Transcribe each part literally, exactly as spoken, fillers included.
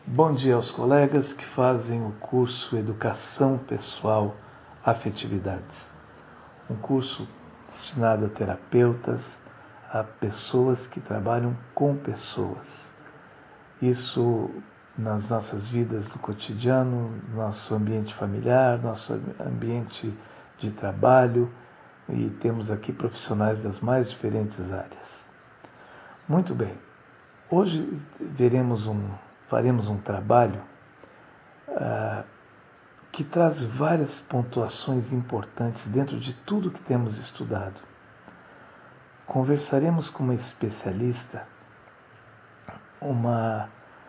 Bom dia aos colegas que fazem o curso Educação Pessoal Afetividades. Um curso destinado a terapeutas, a pessoas que trabalham com pessoas. Isso nas nossas vidas do cotidiano, nosso ambiente familiar, nosso ambiente de trabalho, e temos aqui profissionais das mais diferentes áreas. Muito bem, hoje veremos um, faremos um trabalho uh, que traz várias pontuações importantes dentro de tudo que temos estudado. Conversaremos com uma especialista, uma,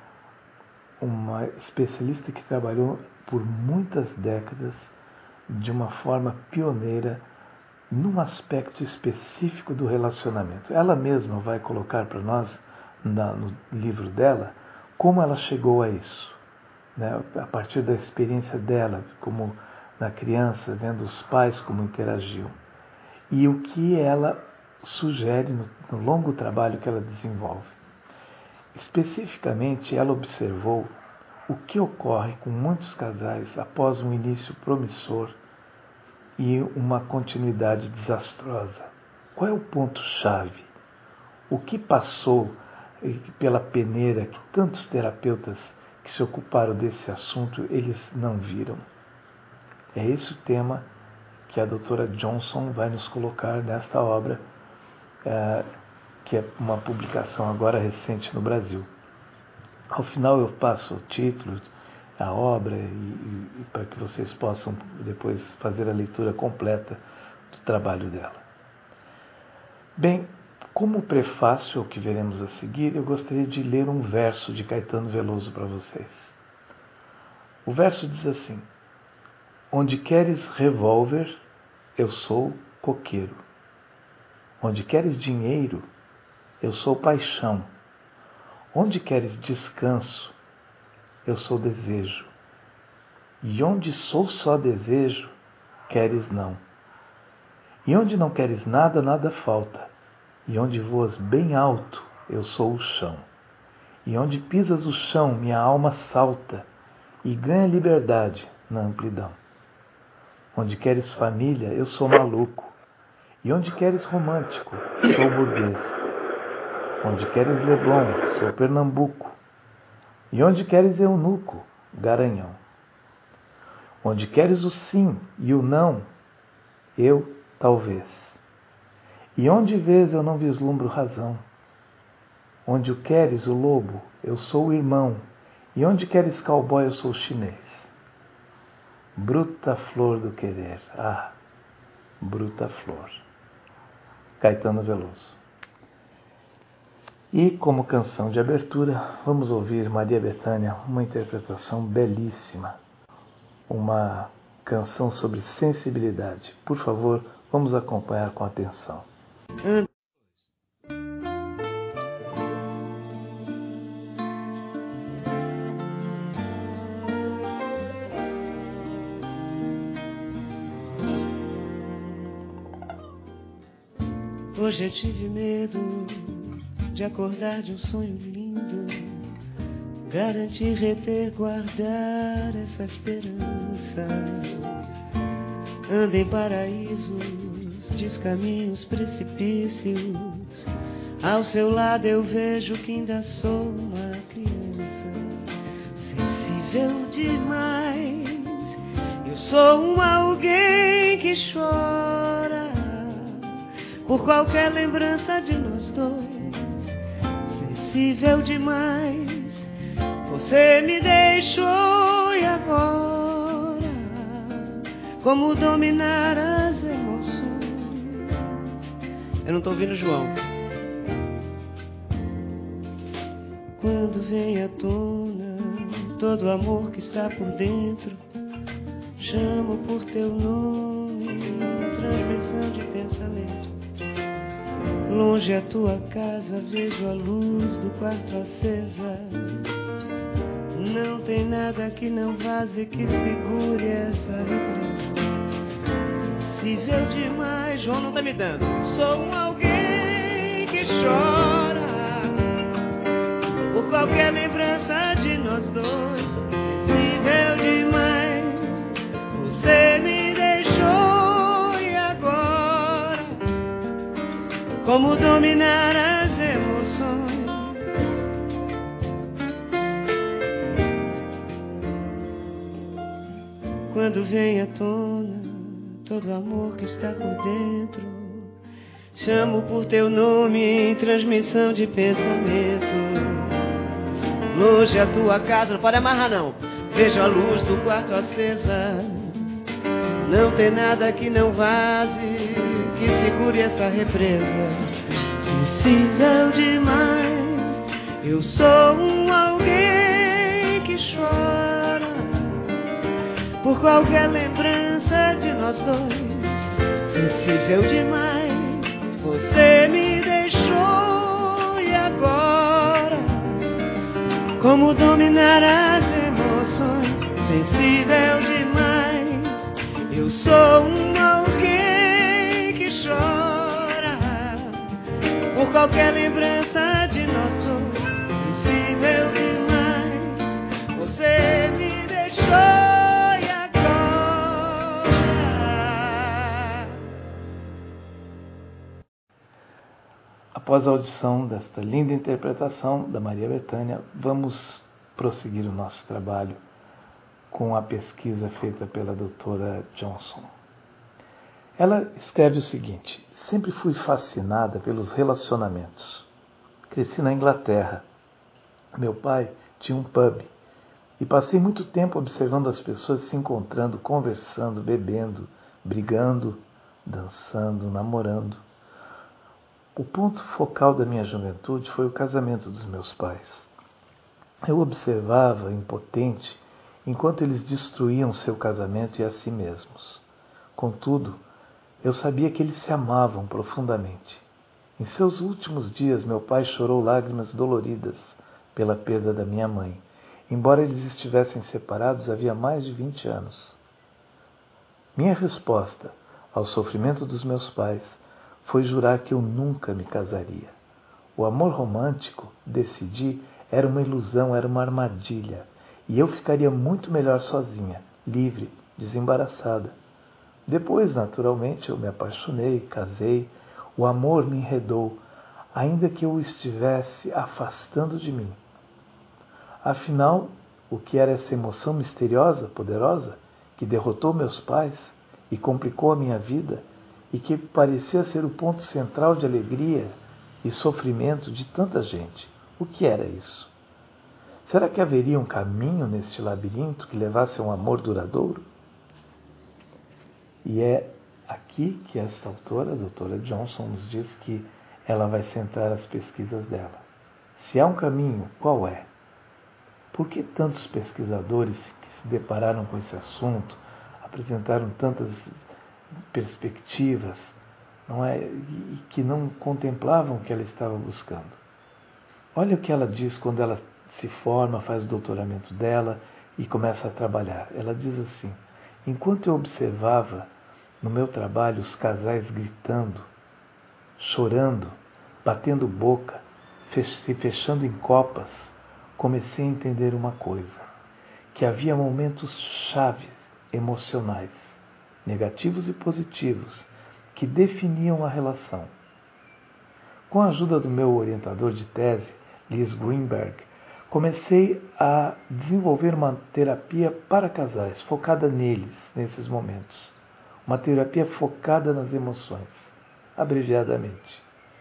uma especialista que trabalhou por muitas décadas de uma forma pioneira num aspecto específico do relacionamento. Ela mesma vai colocar para nós, na, no livro dela, como ela chegou a isso, né? A partir da experiência dela, como na criança, vendo os pais como interagiam. E o que ela sugere no, no longo trabalho que ela desenvolve. Especificamente, ela observou o que ocorre com muitos casais após um início promissor e uma continuidade desastrosa. Qual é o ponto-chave? O que passou pela peneira que tantos terapeutas que se ocuparam desse assunto, eles não viram? É esse o tema que a doutora Johnson vai nos colocar nesta obra, é, que é uma publicação agora recente no Brasil. Ao final eu passo o título, a obra, e, e, e para que vocês possam depois fazer a leitura completa do trabalho dela. Bem, como prefácio ao que veremos a seguir, eu gostaria de ler um verso de Caetano Veloso para vocês. O verso diz assim: onde queres revólver, eu sou coqueiro. Onde queres dinheiro, eu sou paixão. Onde queres descanso, eu sou desejo. E onde sou só desejo, queres não. E onde não queres nada, nada falta. E onde voas bem alto, eu sou o chão. E onde pisas o chão, minha alma salta e ganha liberdade na amplidão. Onde queres família, eu sou maluco. E onde queres romântico, sou burguês. Onde queres Leblon, sou Pernambuco. E onde queres eunuco, Garanhão. Onde queres o sim e o não, eu talvez. E onde vês eu não vislumbro razão. Onde o queres o lobo, eu sou o irmão. E onde queres cowboy, eu sou chinês. Bruta flor do querer, ah, bruta flor. Caetano Veloso. E como canção de abertura, vamos ouvir Maria Bethânia, uma interpretação belíssima, uma canção sobre sensibilidade. Por favor, vamos acompanhar com atenção. Hoje eu tive medo de acordar de um sonho lindo, garantir, reter, guardar essa esperança. Ando em paraísos, descaminhos, precipícios. Ao seu lado eu vejo que ainda sou uma criança, sensível demais. Eu sou um alguém que chora por qualquer lembrança de nós dois. Sensível demais, você me deixou, e agora? Como dominar as emoções? Eu não tô ouvindo, João. Quando vem à tona todo o amor que está por dentro, chamo por teu nome, transmissão de pensamento. Longe a tua casa, vejo a luz do quarto acesa. Não tem nada que não vaze, que segure essa represa. Sensível demais, João não tá me dando. Sou um alguém que chora por qualquer lembrança de de nós dois, sensível demais. Você me deixou e agora, como dominar as emoções? Quando vem à tona todo amor que está por dentro, chamo por teu nome em transmissão de pensamento. Longe a tua casa, não pode amarrar não. Vejo a luz do quarto acesa. Não tem nada que não vaze, que segure essa represa. Sensível demais, eu sou um alguém que chora por qualquer lembrança de nós dois. Sensível demais, você me deixou e agora, como dominar as emoções? Sensível demais, eu sou um alguém que chora por qualquer lembrança de nós dois. Sensível demais, você me deixou. Após a audição desta linda interpretação da Maria Bethânia, vamos prosseguir o nosso trabalho com a pesquisa feita pela doutora Johnson. Ela escreve o seguinte: sempre fui fascinada pelos relacionamentos. Cresci na Inglaterra. Meu pai tinha um pub e passei muito tempo observando as pessoas se encontrando, conversando, bebendo, brigando, dançando, namorando. O ponto focal da minha juventude foi o casamento dos meus pais. Eu observava, impotente, enquanto eles destruíam seu casamento e a si mesmos. Contudo, eu sabia que eles se amavam profundamente. Em seus últimos dias, meu pai chorou lágrimas doloridas pela perda da minha mãe, embora eles estivessem separados havia mais de vinte anos. Minha resposta ao sofrimento dos meus pais foi jurar que eu nunca me casaria. O amor romântico, decidi, era uma ilusão, era uma armadilha, e eu ficaria muito melhor sozinha, livre, desembaraçada. Depois, naturalmente, eu me apaixonei, casei, o amor me enredou, ainda que eu o estivesse afastando de mim. Afinal, o que era essa emoção misteriosa, poderosa, que derrotou meus pais e complicou a minha vida, e que parecia ser o ponto central de alegria e sofrimento de tanta gente? O que era isso? Será que haveria um caminho neste labirinto que levasse a um amor duradouro? E é aqui que esta autora, a doutora Johnson, nos diz que ela vai centrar as pesquisas dela. Se há um caminho, qual é? Por que tantos pesquisadores que se depararam com esse assunto apresentaram tantas perspectivas, não é, e que não contemplavam o que ela estava buscando? Olha o que ela diz quando ela se forma, faz o doutoramento dela e começa a trabalhar. Ela diz assim: enquanto eu observava no meu trabalho os casais gritando, chorando, batendo boca, se fechando em copas, comecei a entender uma coisa, que havia momentos chaves emocionais, negativos e positivos, que definiam a relação. Com a ajuda do meu orientador de tese, Liz Greenberg, comecei a desenvolver uma terapia para casais, focada neles, nesses momentos. Uma terapia focada nas emoções, abreviadamente.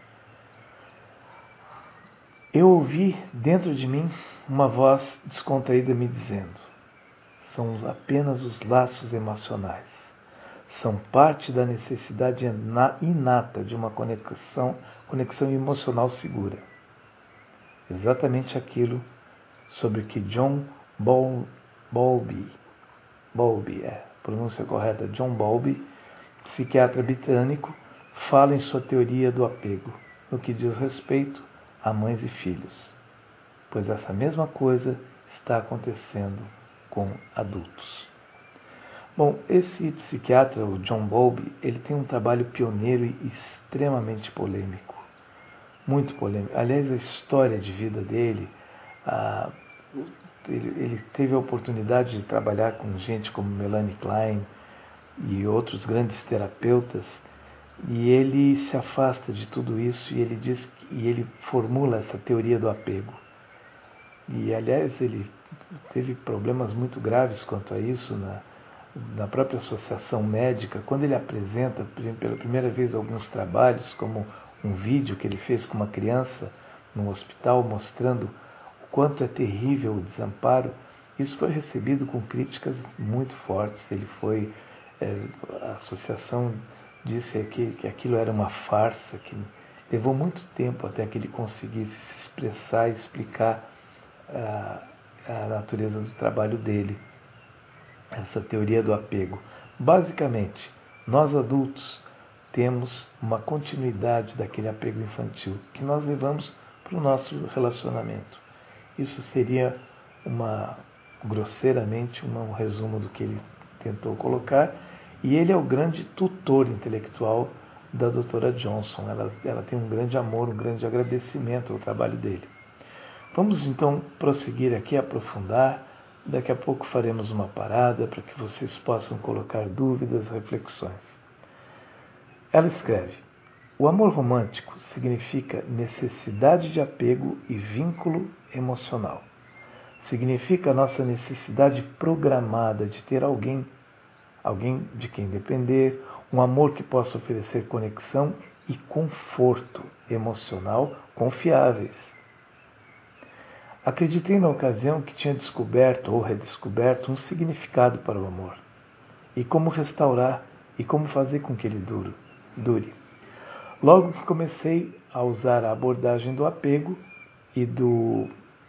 Eu ouvi dentro de mim uma voz descontraída me dizendo: são apenas os laços emocionais. São parte da necessidade inata de uma conexão, conexão emocional segura. Exatamente aquilo sobre que John Bowlby, Bowlby é a pronúncia correta, John Bowlby, psiquiatra britânico, fala em sua teoria do apego, no que diz respeito a mães e filhos. Pois essa mesma coisa está acontecendo com adultos. Bom, esse psiquiatra, o John Bowlby, ele tem um trabalho pioneiro e extremamente polêmico. Muito polêmico. Aliás, a história de vida dele, ah, ele, ele teve a oportunidade de trabalhar com gente como Melanie Klein e outros grandes terapeutas, e ele se afasta de tudo isso e ele diz e ele formula essa teoria do apego. E aliás ele teve problemas muito graves quanto a isso na, na própria associação médica, quando ele apresenta pela primeira vez alguns trabalhos, como um vídeo que ele fez com uma criança no hospital mostrando o quanto é terrível o desamparo. Isso foi recebido com críticas muito fortes. Ele foi é, a associação disse que, que aquilo era uma farsa, que levou muito tempo até que ele conseguisse se expressar e explicar a, a natureza do trabalho dele, essa teoria do apego. Basicamente, nós adultos temos uma continuidade daquele apego infantil que nós levamos para o nosso relacionamento. Isso seria uma, grosseiramente, uma, um resumo do que ele tentou colocar. E ele é o grande tutor intelectual da doutora Johnson. Ela, ela tem um grande amor, um grande agradecimento ao trabalho dele. Vamos então prosseguir aqui, aprofundar. Daqui a pouco faremos uma parada para que vocês possam colocar dúvidas, reflexões. Ela escreve: o amor romântico significa necessidade de apego e vínculo emocional. Significa a nossa necessidade programada de ter alguém alguém de quem depender, um amor que possa oferecer conexão e conforto emocional confiáveis. Acreditei na ocasião que tinha descoberto ou redescoberto um significado para o amor, e como restaurar e como fazer com que ele dure. Logo que comecei a usar a abordagem do apego e do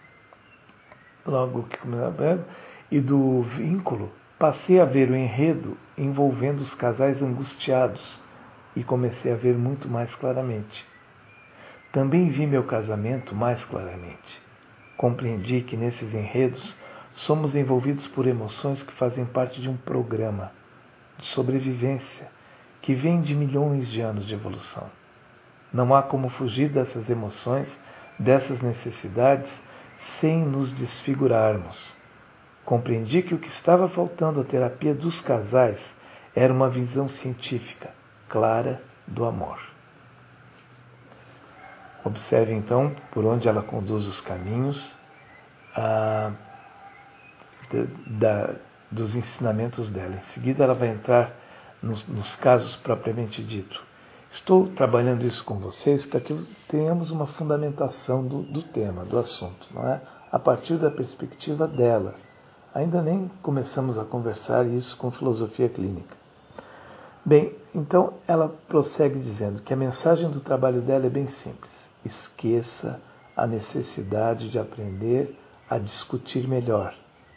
logo que e do vínculo, passei a ver o enredo envolvendo os casais angustiados e comecei a ver muito mais claramente. Também vi meu casamento mais claramente. Compreendi que nesses enredos somos envolvidos por emoções que fazem parte de um programa de sobrevivência que vem de milhões de anos de evolução. Não há como fugir dessas emoções, dessas necessidades, sem nos desfigurarmos. Compreendi que o que estava faltando à terapia dos casais era uma visão científica, clara, do amor. Observe então por onde ela conduz os caminhos ah, de, da, dos ensinamentos dela. Em seguida ela vai entrar nos, nos casos propriamente dito. Estou trabalhando isso com vocês para que tenhamos uma fundamentação do, do tema, do assunto, não é? A partir da perspectiva dela. Ainda nem começamos a conversar isso com filosofia clínica. Bem, então ela prossegue dizendo que a mensagem do trabalho dela é bem simples. Esqueça a necessidade de aprender a discutir melhor.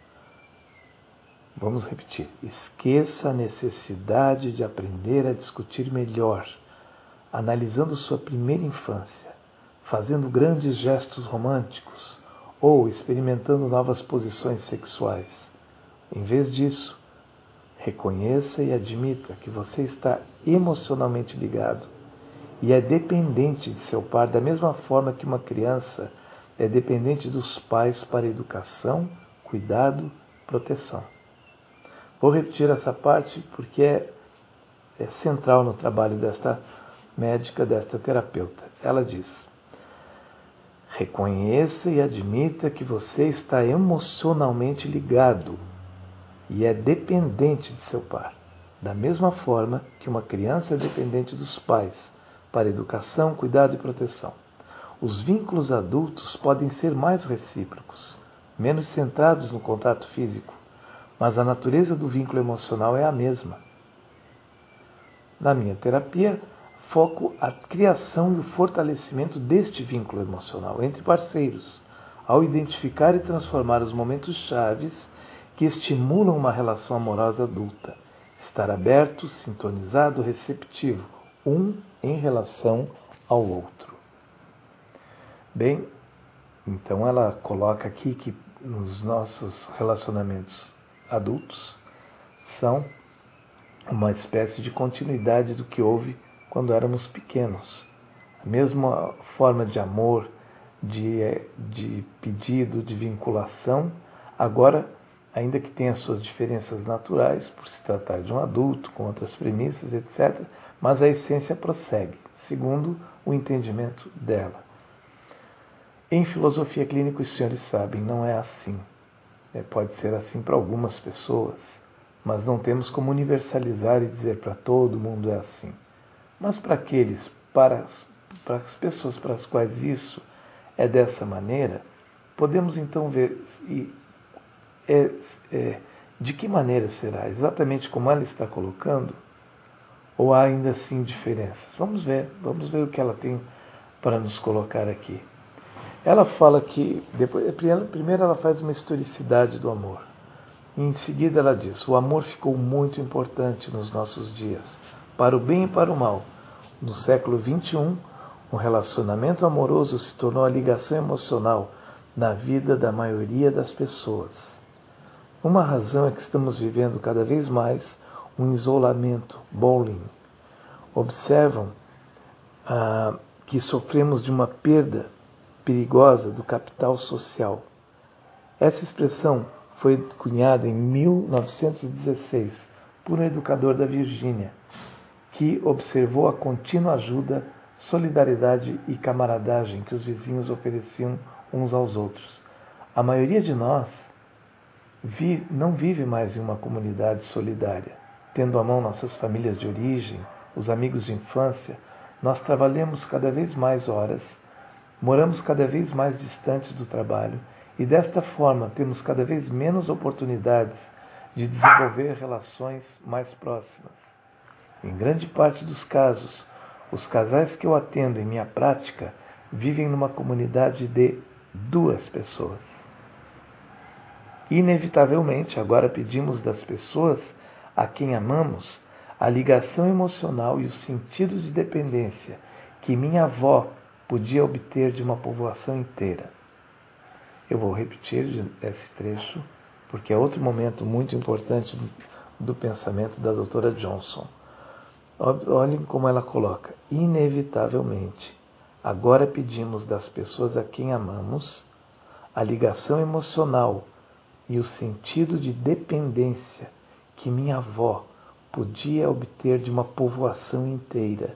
Vamos repetir. Esqueça a necessidade de aprender a discutir melhor, analisando sua primeira infância, fazendo grandes gestos românticos ou experimentando novas posições sexuais. Em vez disso, reconheça e admita que você está emocionalmente ligado e é dependente de seu par da mesma forma que uma criança é dependente dos pais para educação, cuidado, proteção. Vou repetir essa parte porque é, é central no trabalho desta médica, desta terapeuta. Ela diz: reconheça e admita que você está emocionalmente ligado e é dependente de seu par, da mesma forma que uma criança é dependente dos pais para educação, cuidado e proteção. Os vínculos adultos podem ser mais recíprocos, menos centrados no contato físico, mas a natureza do vínculo emocional é a mesma. Na minha terapia, foco a criação e o fortalecimento deste vínculo emocional entre parceiros, ao identificar e transformar os momentos chaves que estimulam uma relação amorosa adulta, estar aberto, sintonizado, receptivo, um em relação ao outro. Bem, então ela coloca aqui que nos nossos relacionamentos adultos são uma espécie de continuidade do que houve quando éramos pequenos. A mesma forma de amor, de, de pedido, de vinculação, Agora, ainda que tenha suas diferenças naturais, por se tratar de um adulto, com outras premissas, etcétera, mas a essência prossegue, segundo o entendimento dela. Em filosofia clínica, os senhores sabem, não é assim. É, pode ser assim para algumas pessoas, mas não temos como universalizar e dizer para todo mundo é assim. Mas para aqueles, para, para as pessoas para as quais isso é dessa maneira, podemos então ver e, é, é, de que maneira será, exatamente como ela está colocando, ou há ainda assim diferenças. Vamos ver, vamos ver o que ela tem para nos colocar aqui. Ela fala que, depois, primeiro ela faz uma historicidade do amor. E em seguida ela diz, o amor ficou muito importante nos nossos dias, para o bem e para o mal. No século vinte e um, um relacionamento amoroso se tornou a ligação emocional na vida da maioria das pessoas. Uma razão é que estamos vivendo cada vez mais um isolamento, bullying. Observam ah, que sofremos de uma perda perigosa do capital social. Essa expressão foi cunhada em mil novecentos e dezesseis por um educador da Virgínia, que observou a contínua ajuda, solidariedade e camaradagem que os vizinhos ofereciam uns aos outros. A maioria de nós vi, não vive mais em uma comunidade solidária. Tendo à mão nossas famílias de origem, os amigos de infância, nós trabalhamos cada vez mais horas, moramos cada vez mais distantes do trabalho e, desta forma, temos cada vez menos oportunidades de desenvolver relações mais próximas. Em grande parte dos casos, os casais que eu atendo em minha prática vivem numa comunidade de duas pessoas. Inevitavelmente, agora pedimos das pessoas a quem amamos a ligação emocional e o sentido de dependência que minha avó podia obter de uma povoação inteira. Eu vou repetir esse trecho, porque é outro momento muito importante do, do pensamento da doutora Johnson. Olhem como ela coloca. Inevitavelmente, agora pedimos das pessoas a quem amamos a ligação emocional e o sentido de dependência que minha avó podia obter de uma povoação inteira.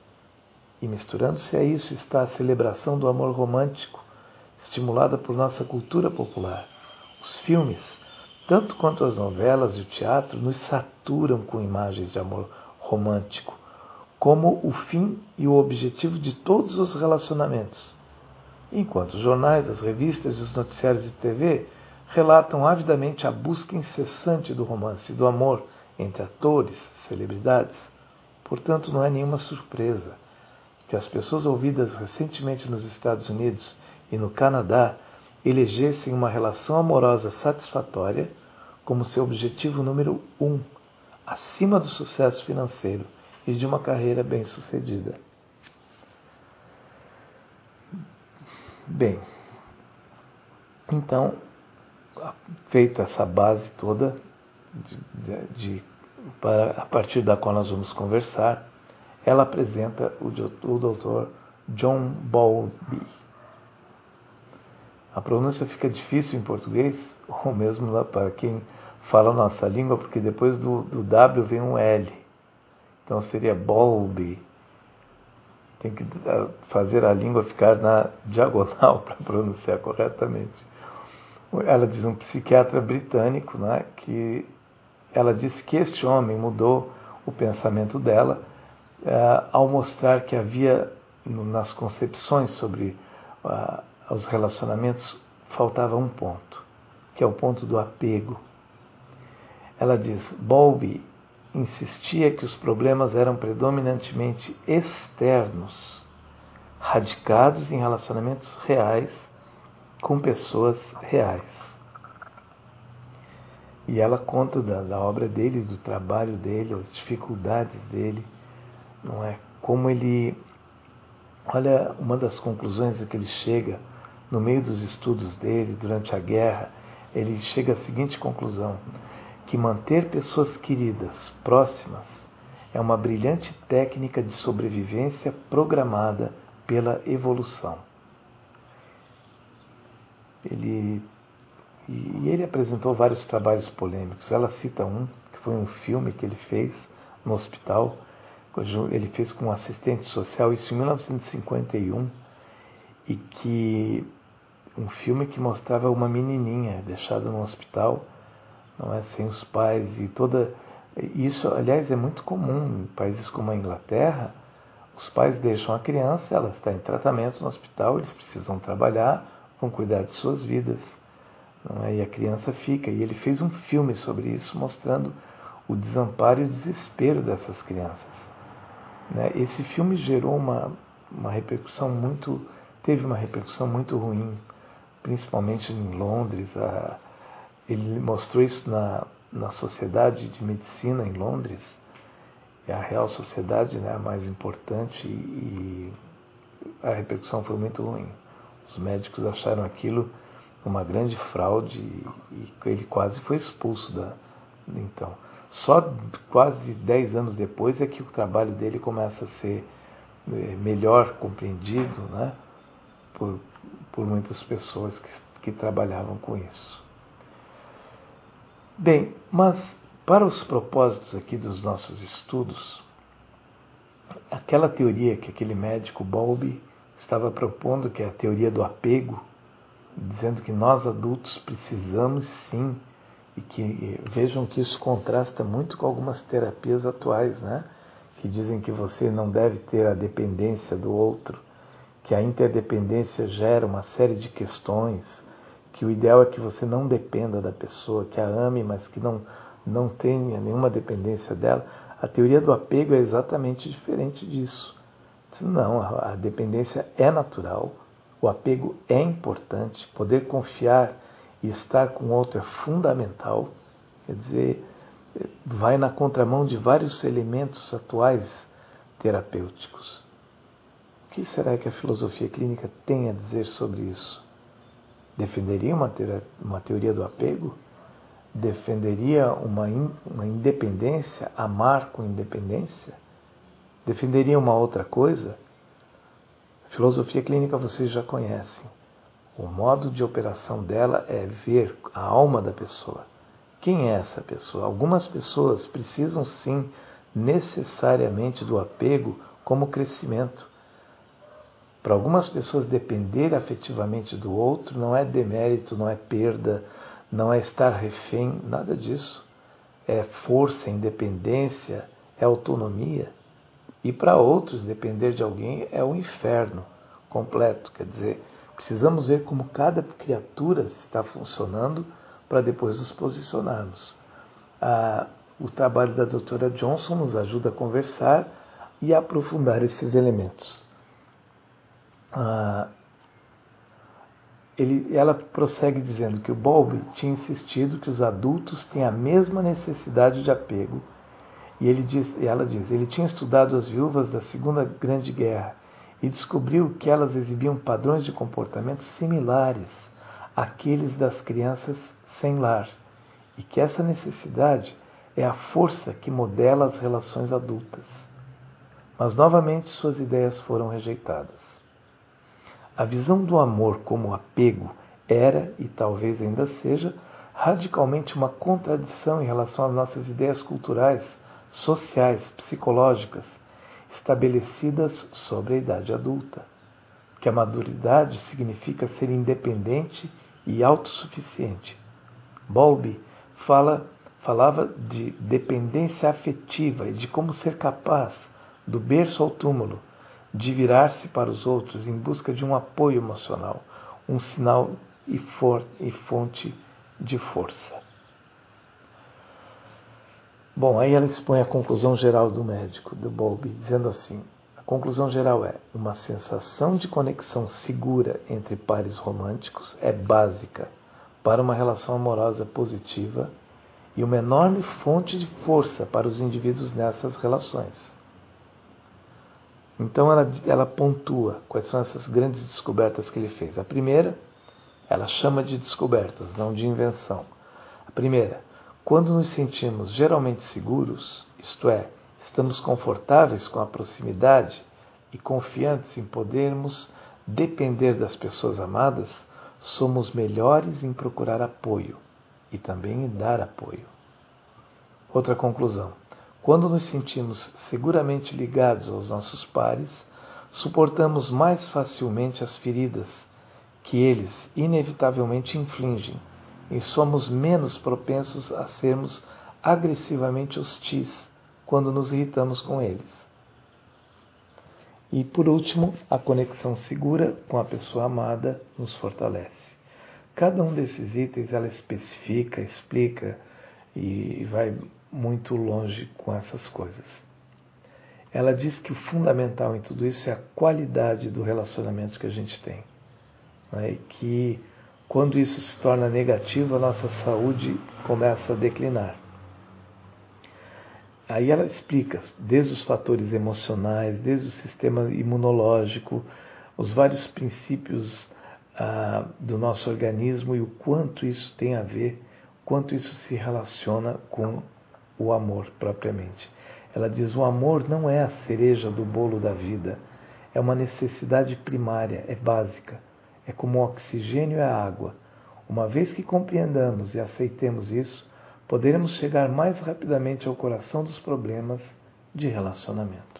E misturando-se a isso está a celebração do amor romântico, estimulada por nossa cultura popular. Os filmes, tanto quanto as novelas e o teatro, nos saturam com imagens de amor romântico, como o fim e o objetivo de todos os relacionamentos. Enquanto os jornais, as revistas e os noticiários de T V relatam avidamente a busca incessante do romance e do amor entre atores, celebridades. Portanto, não é nenhuma surpresa que as pessoas ouvidas recentemente nos Estados Unidos e no Canadá elegessem uma relação amorosa satisfatória como seu objetivo número um, acima do sucesso financeiro e de uma carreira bem-sucedida. Bem, então, feita essa base toda, de, de, de, para, a partir da qual nós vamos conversar, ela apresenta o, o doutor John Bowlby. A pronúncia fica difícil em português, ou mesmo lá para quem fala a nossa língua, porque depois do, do W vem um L. Então seria Bowlby. Tem que fazer a língua ficar na diagonal para pronunciar corretamente. Ela diz um psiquiatra britânico, né, que ela disse que este homem mudou o pensamento dela eh, ao mostrar que havia nas concepções sobre uh, os relacionamentos faltava um ponto, que é o ponto do apego. Ela diz, Bowlby insistia que os problemas eram predominantemente externos, radicados em relacionamentos reais com pessoas reais. E ela conta da, da obra dele, do trabalho dele, as dificuldades dele, não é? Como ele, olha, uma das conclusões a que ele chega no meio dos estudos dele durante a guerra, ele chega à seguinte conclusão: que manter pessoas queridas próximas é uma brilhante técnica de sobrevivência programada pela evolução. Ele E ele apresentou vários trabalhos polêmicos. Ela cita um, que foi um filme que ele fez no hospital. Ele fez com um assistente social, isso em mil novecentos e cinquenta e um, e que um filme que mostrava uma menininha deixada no hospital, não é, sem os pais, e toda isso, aliás, é muito comum em países como a Inglaterra. Os pais deixam a criança, ela está em tratamento no hospital, eles precisam trabalhar, vão cuidar de suas vidas, não é? E a criança fica. E ele fez um filme sobre isso, mostrando o desamparo e o desespero dessas crianças. Né? Esse filme gerou uma, uma repercussão muito, teve uma repercussão muito ruim, principalmente em Londres. A, ele mostrou isso na, na Sociedade de Medicina em Londres, é a Real Sociedade, né, a mais importante, e, e a repercussão foi muito ruim. Os médicos acharam aquilo uma grande fraude e, e ele quase foi expulso da, então. Só quase dez anos depois é que o trabalho dele começa a ser melhor compreendido, né, por, por muitas pessoas que, que trabalhavam com isso. Bem, mas para os propósitos aqui dos nossos estudos, aquela teoria que aquele médico Bowlby estava propondo, que é a teoria do apego, dizendo que nós adultos precisamos sim, e que vejam que isso contrasta muito com algumas terapias atuais, né? Que dizem que você não deve ter a dependência do outro, que a interdependência gera uma série de questões, que o ideal é que você não dependa da pessoa, que a ame, mas que não, não tenha nenhuma dependência dela. A teoria do apego é exatamente diferente disso. Não, a, a dependência é natural, o apego é importante, poder confiar e estar com o outro é fundamental, quer dizer, vai na contramão de vários elementos atuais terapêuticos. O que será que a filosofia clínica tem a dizer sobre isso? Defenderia uma, teoria, uma teoria do apego? Defenderia uma, in, uma independência, amar com independência? Defenderia uma outra coisa? A filosofia clínica vocês já conhecem. O modo de operação dela é ver a alma da pessoa. Quem é essa pessoa? Algumas pessoas precisam sim, necessariamente do apego como crescimento. Para algumas pessoas depender afetivamente do outro não é demérito, não é perda, não é estar refém, nada disso. É força, independência, é autonomia. E para outros, depender de alguém é o inferno completo. Quer dizer, precisamos ver como cada criatura está funcionando para depois nos posicionarmos. Ah, o trabalho da doutora Johnson nos ajuda a conversar e a aprofundar esses elementos. Ah, ele, ela prossegue dizendo que o Bowlby tinha insistido que os adultos têm a mesma necessidade de apego. E ele diz, ela diz, ele tinha estudado as viúvas da Segunda Grande Guerra e descobriu que elas exibiam padrões de comportamento similares àqueles das crianças sem lar, e que essa necessidade é a força que modela as relações adultas. Mas novamente suas ideias foram rejeitadas. A visão do amor como apego era, e talvez ainda seja, radicalmente uma contradição em relação às nossas ideias culturais, sociais, psicológicas, estabelecidas sobre a idade adulta, que a maturidade significa ser independente e autossuficiente. Bowlby fala, falava de dependência afetiva e de como ser capaz, do berço ao túmulo, de virar-se para os outros em busca de um apoio emocional, um sinal e, for, e fonte de força. Bom, aí ela expõe a conclusão geral do médico, do Bowlby, dizendo assim: a conclusão geral é: uma sensação de conexão segura entre pares românticos é básica para uma relação amorosa positiva e uma enorme fonte de força para os indivíduos nessas relações. Então ela, ela pontua quais são essas grandes descobertas que ele fez. A primeira, ela chama de descobertas, não de invenção. A primeira: quando nos sentimos geralmente seguros, isto é, estamos confortáveis com a proximidade e confiantes em podermos depender das pessoas amadas, somos melhores em procurar apoio e também em dar apoio. Outra conclusão. Quando nos sentimos seguramente ligados aos nossos pares, suportamos mais facilmente as feridas que eles inevitavelmente infligem e somos menos propensos a sermos agressivamente hostis quando nos irritamos com eles. E, por último, a conexão segura com a pessoa amada nos fortalece. Cada um desses itens ela especifica, explica e vai muito longe com essas coisas. Ela diz que o fundamental em tudo isso é a qualidade do relacionamento que a gente tem. Né? E que quando isso se torna negativo, a nossa saúde começa a declinar. Aí ela explica, desde os fatores emocionais, desde o sistema imunológico, os vários princípios ah, do nosso organismo e o quanto isso tem a ver, quanto isso se relaciona com o amor propriamente. Ela diz, o amor não é a cereja do bolo da vida, é uma necessidade primária, é básica, é como o oxigênio e a água. Uma vez que compreendamos e aceitemos isso, poderemos chegar mais rapidamente ao coração dos problemas de relacionamento.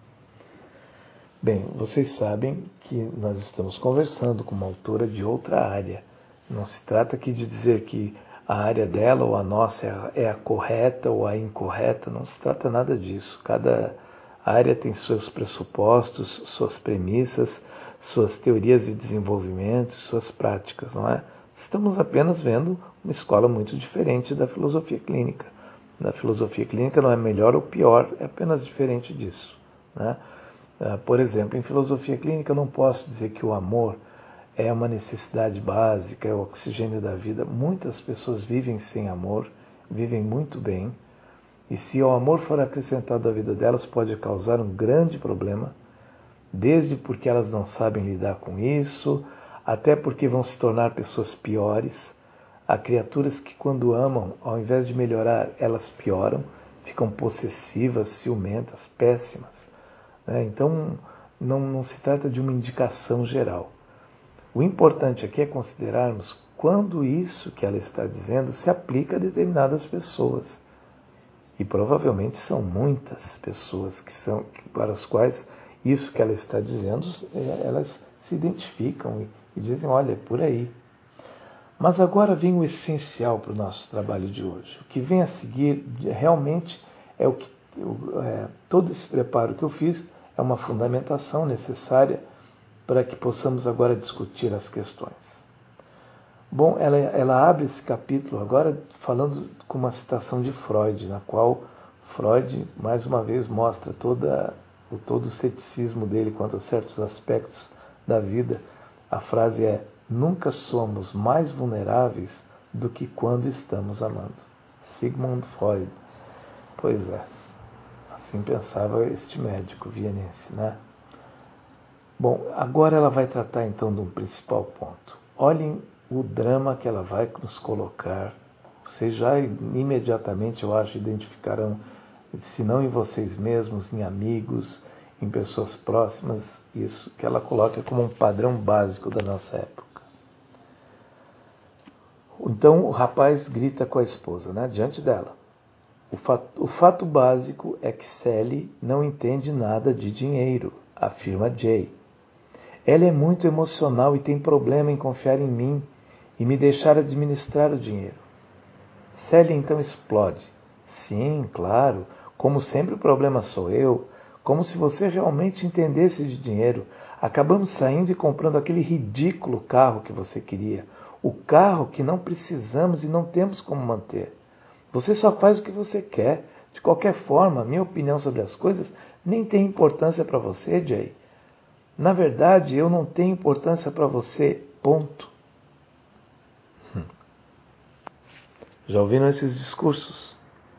Bem, vocês sabem que nós estamos conversando com uma autora de outra área. Não se trata aqui de dizer que a área dela ou a nossa é a correta ou a incorreta, não se trata nada disso. Cada área tem seus pressupostos, suas premissas, suas teorias de desenvolvimento, suas práticas, não é? Estamos apenas vendo uma escola muito diferente da filosofia clínica. Na filosofia clínica não é melhor ou pior, é apenas diferente disso. Né? Por exemplo, em filosofia clínica eu não posso dizer que o amor é uma necessidade básica, é o oxigênio da vida. Muitas pessoas vivem sem amor, vivem muito bem, e se o amor for acrescentado à vida delas, pode causar um grande problema, desde porque elas não sabem lidar com isso, até porque vão se tornar pessoas piores. Há criaturas que, quando amam, ao invés de melhorar, elas pioram, ficam possessivas, ciumentas, péssimas. Né? Então, não, não se trata de uma indicação geral. O importante aqui é considerarmos quando isso que ela está dizendo se aplica a determinadas pessoas. E provavelmente são muitas pessoas que são, para as quais isso que ela está dizendo, elas se identificam e, e dizem, olha, é por aí. Mas agora vem o essencial para o nosso trabalho de hoje. O que vem a seguir realmente é o que é, todo esse preparo que eu fiz é uma fundamentação necessária para que possamos agora discutir as questões. Bom, ela, ela abre esse capítulo agora falando com uma citação de Freud, na qual Freud, mais uma vez, mostra toda, o, todo o ceticismo dele quanto a certos aspectos da vida. A frase é, nunca somos mais vulneráveis do que quando estamos amando. Sigmund Freud. Pois é, assim pensava este médico vienense, né? Bom, agora ela vai tratar então de um principal ponto. Olhem o drama que ela vai nos colocar. Vocês já imediatamente, eu acho, identificarão, se não em vocês mesmos, em amigos, em pessoas próximas, isso que ela coloca como um padrão básico da nossa época. Então o rapaz grita com a esposa, né, diante dela. O fato, o fato básico é que Sally não entende nada de dinheiro, afirma Jay. Ela é muito emocional e tem problema em confiar em mim e me deixar administrar o dinheiro. Sally então explode. Sim, claro, como sempre o problema sou eu, como se você realmente entendesse de dinheiro. Acabamos saindo e comprando aquele ridículo carro que você queria, o carro que não precisamos e não temos como manter. Você só faz o que você quer. De qualquer forma, minha opinião sobre as coisas nem tem importância para você, Jay. Na verdade, eu não tenho importância para você, ponto. Hum. Já ouviram esses discursos?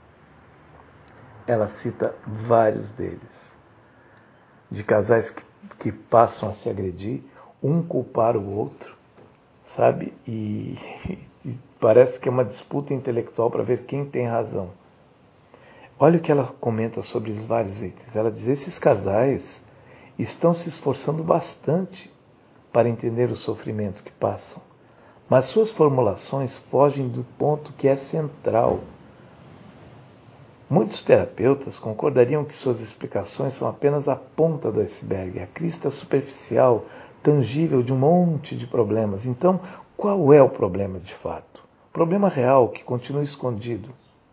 Ela cita vários deles. De casais que, que passam a se agredir, um culpar o outro, sabe? E, e parece que é uma disputa intelectual para ver quem tem razão. Olha o que ela comenta sobre os vários itens. Ela diz, esses casais estão se esforçando bastante para entender o sofrimento que passam. Mas suas formulações fogem do ponto que é central. Muitos terapeutas concordariam que suas explicações são apenas a ponta do iceberg, a crista superficial, tangível de um monte de problemas. Então, qual é o problema de fato? O problema real que continua escondido.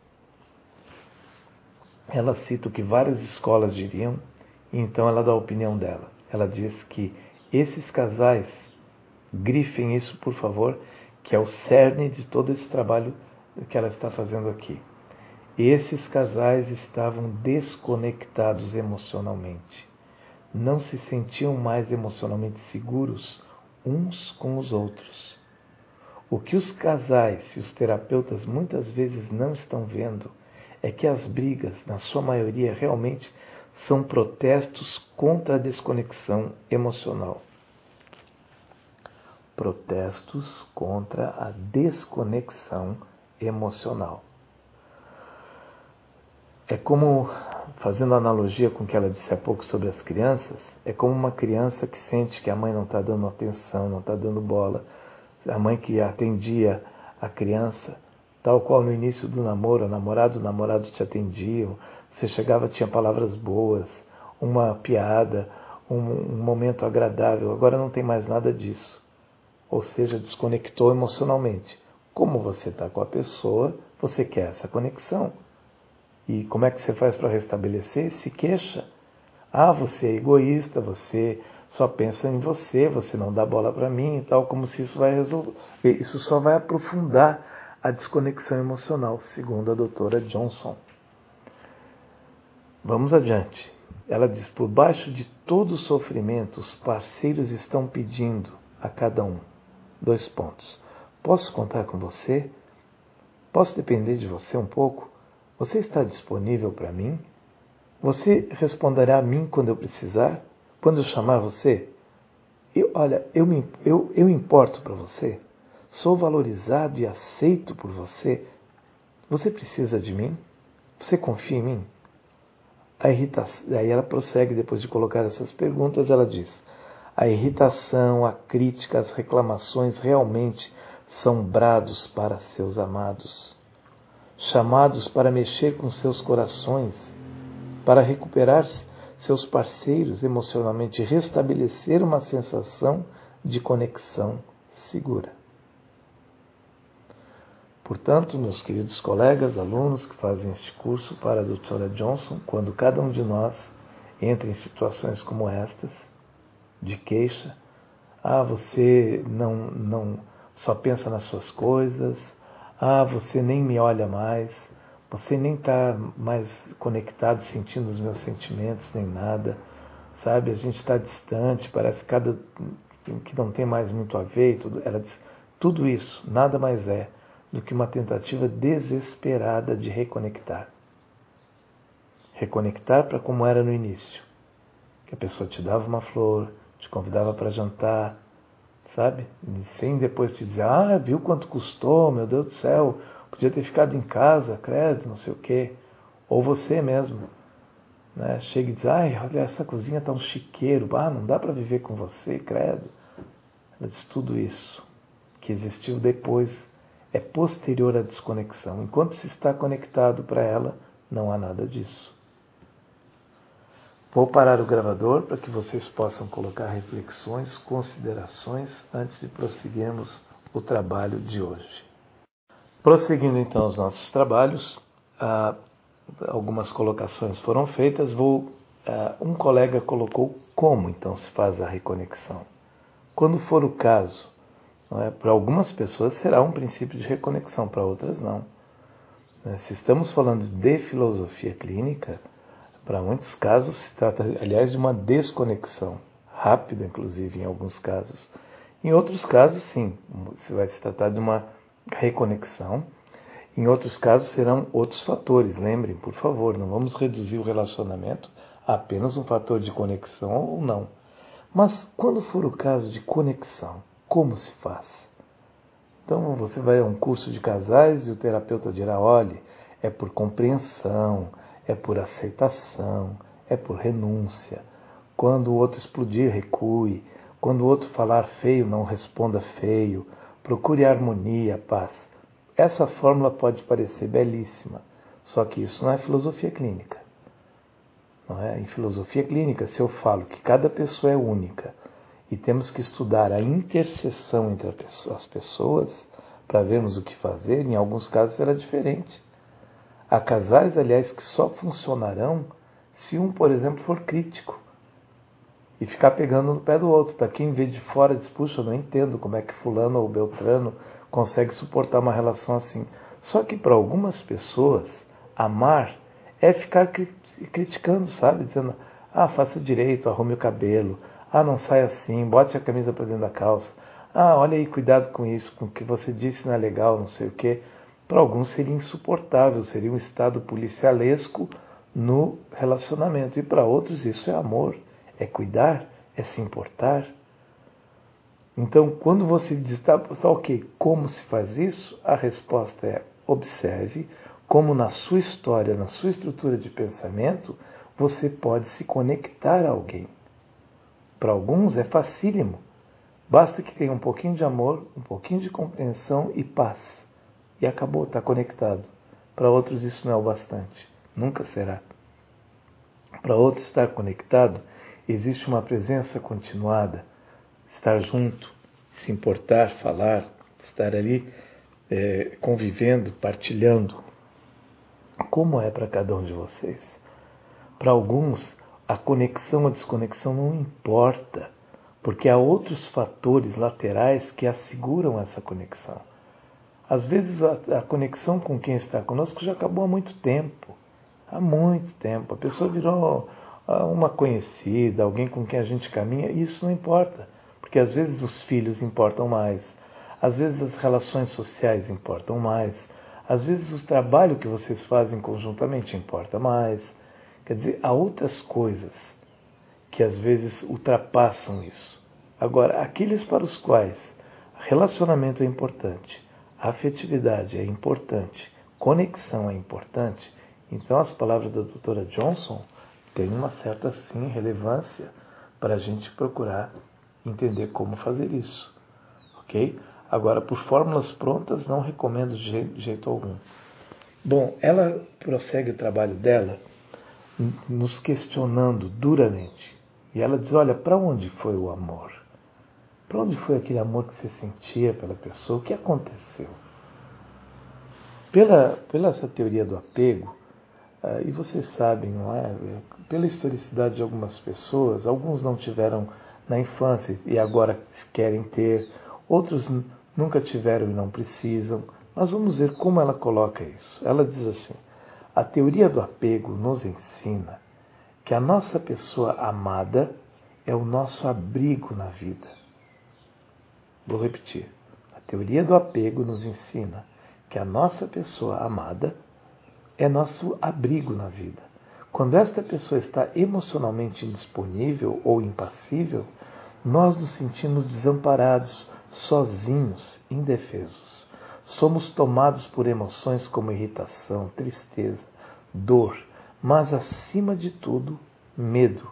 Ela cita o que várias escolas diriam, e então ela dá a opinião dela. Ela diz que esses casais, grifem isso por favor, que é o cerne de todo esse trabalho que ela está fazendo aqui. Esses casais estavam desconectados emocionalmente. Não se sentiam mais emocionalmente seguros uns com os outros. O que os casais e os terapeutas muitas vezes não estão vendo é que as brigas, na sua maioria, realmente são protestos contra a desconexão emocional. Protestos contra a desconexão emocional. É como, fazendo analogia com o que ela disse há pouco sobre as crianças, é como uma criança que sente que a mãe não está dando atenção, não está dando bola. A mãe que atendia a criança, tal qual no início do namoro, o namorado, o namorado te atendiam, você chegava, tinha palavras boas, uma piada, um, um momento agradável. Agora não tem mais nada disso. Ou seja, desconectou emocionalmente. Como você está com a pessoa, você quer essa conexão. E como é que você faz para restabelecer? Se queixa. Ah, você é egoísta, você só pensa em você, você não dá bola para mim e tal, como se isso vai resolver. Isso só vai aprofundar a desconexão emocional, segundo a doutora Johnson. Vamos adiante. Ela diz, por baixo de todo o sofrimento, os parceiros estão pedindo a cada um. Dois pontos. Posso contar com você? Posso depender de você um pouco? Você está disponível para mim? Você responderá a mim quando eu precisar? Quando eu chamar você? Eu, olha, eu, me, eu, eu importo para você? Sou valorizado e aceito por você? Você precisa de mim? Você confia em mim? A irritação, aí ela prossegue, depois de colocar essas perguntas, ela diz, a irritação, a crítica, as reclamações realmente são brados para seus amados, chamados para mexer com seus corações, para recuperar seus parceiros emocionalmente e restabelecer uma sensação de conexão segura. Portanto, meus queridos colegas, alunos que fazem este curso para a doutora Johnson, quando cada um de nós entra em situações como estas, de queixa, ah, você não, não só pensa nas suas coisas, ah, você nem me olha mais, você nem está mais conectado, sentindo os meus sentimentos, nem nada, sabe? A gente está distante, parece cada, que não tem mais muito a ver, tudo, ela diz, tudo isso nada mais é do que uma tentativa desesperada de reconectar. Reconectar para como era no início, que a pessoa te dava uma flor, te convidava para jantar, sabe? Sem depois te dizer, ah, viu quanto custou, meu Deus do céu, podia ter ficado em casa, credo, não sei o quê. Ou você mesmo, né? Chega e diz, ai, olha, essa cozinha tá um chiqueiro, ah, não dá para viver com você, credo. Ela diz, tudo isso que existiu depois é posterior à desconexão. Enquanto se está conectado para ela, não há nada disso. Vou parar o gravador para que vocês possam colocar reflexões, considerações, antes de prosseguirmos o trabalho de hoje. Prosseguindo então os nossos trabalhos, ah, algumas colocações foram feitas. Vou, ah, um colega colocou como então se faz a reconexão. Quando for o caso, não é? Para algumas pessoas será um princípio de reconexão, para outras não. Se estamos falando de filosofia clínica, para muitos casos se trata, aliás, de uma desconexão, rápida inclusive em alguns casos. Em outros casos, sim, se vai se tratar de uma reconexão. Em outros casos serão outros fatores. Lembrem, por favor, não vamos reduzir o relacionamento a apenas um fator de conexão ou não. Mas quando for o caso de conexão, como se faz? Então você vai a um curso de casais e o terapeuta dirá, olhe, é por compreensão, é por aceitação, é por renúncia. Quando o outro explodir, recue. Quando o outro falar feio, não responda feio. procure harmonia, paz. Essa fórmula pode parecer belíssima, só que isso não é filosofia clínica. Não é? Em filosofia clínica, se eu falo que cada pessoa é única e temos que estudar a interseção entre as pessoas para vermos o que fazer, em alguns casos será diferente. Há casais, aliás, que só funcionarão se um, por exemplo, for crítico e ficar pegando no pé do outro. Para quem vê de fora, diz, puxa, eu não entendo como é que fulano ou beltrano consegue suportar uma relação assim. Só que para algumas pessoas, amar é ficar criticando, sabe? Dizendo, ah, faça direito, arrume o cabelo, ah, não saia assim, bote a camisa para dentro da calça, ah, olha aí, cuidado com isso, com o que você disse não é legal, não sei o quê. Para alguns seria insuportável, seria um estado policialesco no relacionamento. E para outros isso é amor, é cuidar, é se importar. Então, quando você diz, tá, tá ok, como se faz isso? A resposta é, observe como na sua história, na sua estrutura de pensamento, você pode se conectar a alguém. Para alguns é facílimo. Basta que tenha um pouquinho de amor, um pouquinho de compreensão e paz. E acabou, está conectado. Para outros isso não é o bastante. Nunca será. Para outros estar conectado, existe uma presença continuada. Estar junto, se importar, falar, estar ali é, convivendo, partilhando. Como é para cada um de vocês? Para alguns, a conexão, a desconexão não importa, porque há outros fatores laterais que asseguram essa conexão. Às vezes a, a conexão com quem está conosco já acabou há muito tempo. Há muito tempo. A pessoa virou uma conhecida, alguém com quem a gente caminha, e isso não importa. Porque às vezes os filhos importam mais. Às vezes as relações sociais importam mais. Às vezes o trabalho que vocês fazem conjuntamente importa mais. Quer dizer, há outras coisas que às vezes ultrapassam isso. Agora, aqueles para os quais relacionamento é importante, afetividade é importante, conexão é importante, então as palavras da doutora Johnson têm uma certa, sim, relevância para a gente procurar entender como fazer isso. Ok? Agora, por fórmulas prontas, não recomendo de jeito, de jeito algum. Bom, ela prossegue o trabalho dela nos questionando duramente. E ela diz, olha, para onde foi o amor? Para onde foi aquele amor que você sentia pela pessoa? O que aconteceu? Pela, pela essa teoria do apego, uh, e vocês sabem, não é? Pela historicidade de algumas pessoas, alguns não tiveram na infância e agora querem ter, outros nunca tiveram e não precisam. Mas vamos ver como ela coloca isso. Ela diz assim, a teoria do apego nos ensina que a nossa pessoa amada é o nosso abrigo na vida. Vou repetir. A teoria do apego nos ensina que a nossa pessoa amada é nosso abrigo na vida. Quando esta pessoa está emocionalmente indisponível ou impassível, nós nos sentimos desamparados, sozinhos, indefesos. Somos tomados por emoções como irritação, tristeza, dor, mas acima de tudo, medo.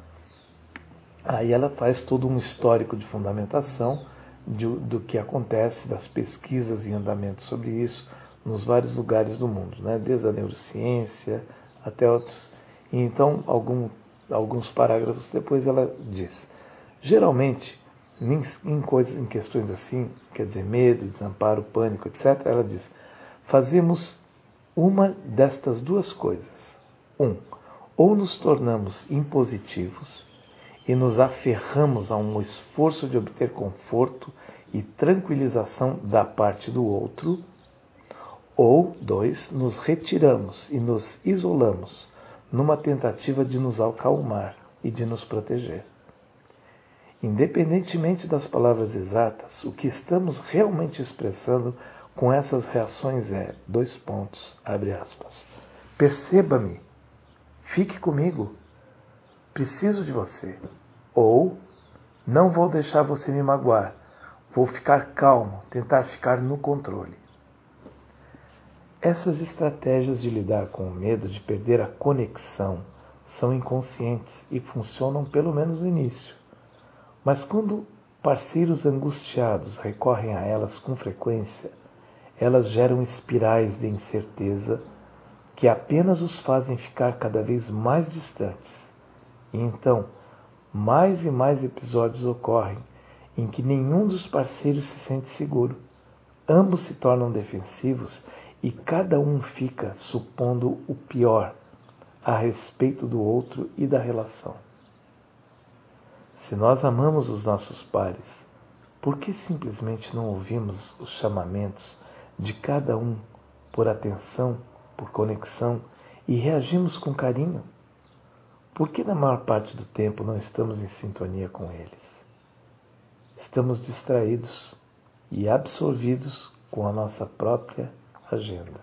Aí ela faz todo um histórico de fundamentação de, do que acontece, das pesquisas em andamento sobre isso, nos vários lugares do mundo, né? Desde a neurociência até outros. E então, algum, alguns parágrafos depois ela diz, geralmente, em, em, coisas, em questões assim, quer dizer, medo, desamparo, pânico, etcétera, ela diz, fazemos uma destas duas coisas. Um, ou nos tornamos impositivos e nos aferramos a um esforço de obter conforto e tranquilização da parte do outro, ou, dois, nos retiramos e nos isolamos numa tentativa de nos acalmar e de nos proteger. Independentemente das palavras exatas, o que estamos realmente expressando com essas reações é, dois pontos, abre aspas, perceba-me, fique comigo, preciso de você, ou não vou deixar você me magoar, vou ficar calmo, tentar ficar no controle. Essas estratégias de lidar com o medo de perder a conexão são inconscientes e funcionam pelo menos no início. Mas quando parceiros angustiados recorrem a elas com frequência, elas geram espirais de incerteza que apenas os fazem ficar cada vez mais distantes. E então, mais e mais episódios ocorrem em que nenhum dos parceiros se sente seguro. Ambos se tornam defensivos e cada um fica supondo o pior a respeito do outro e da relação. Se nós amamos os nossos pares, por que simplesmente não ouvimos os chamamentos de cada um por atenção, por conexão e reagimos com carinho? Por que na maior parte do tempo não estamos em sintonia com eles? Estamos distraídos e absorvidos com a nossa própria agenda.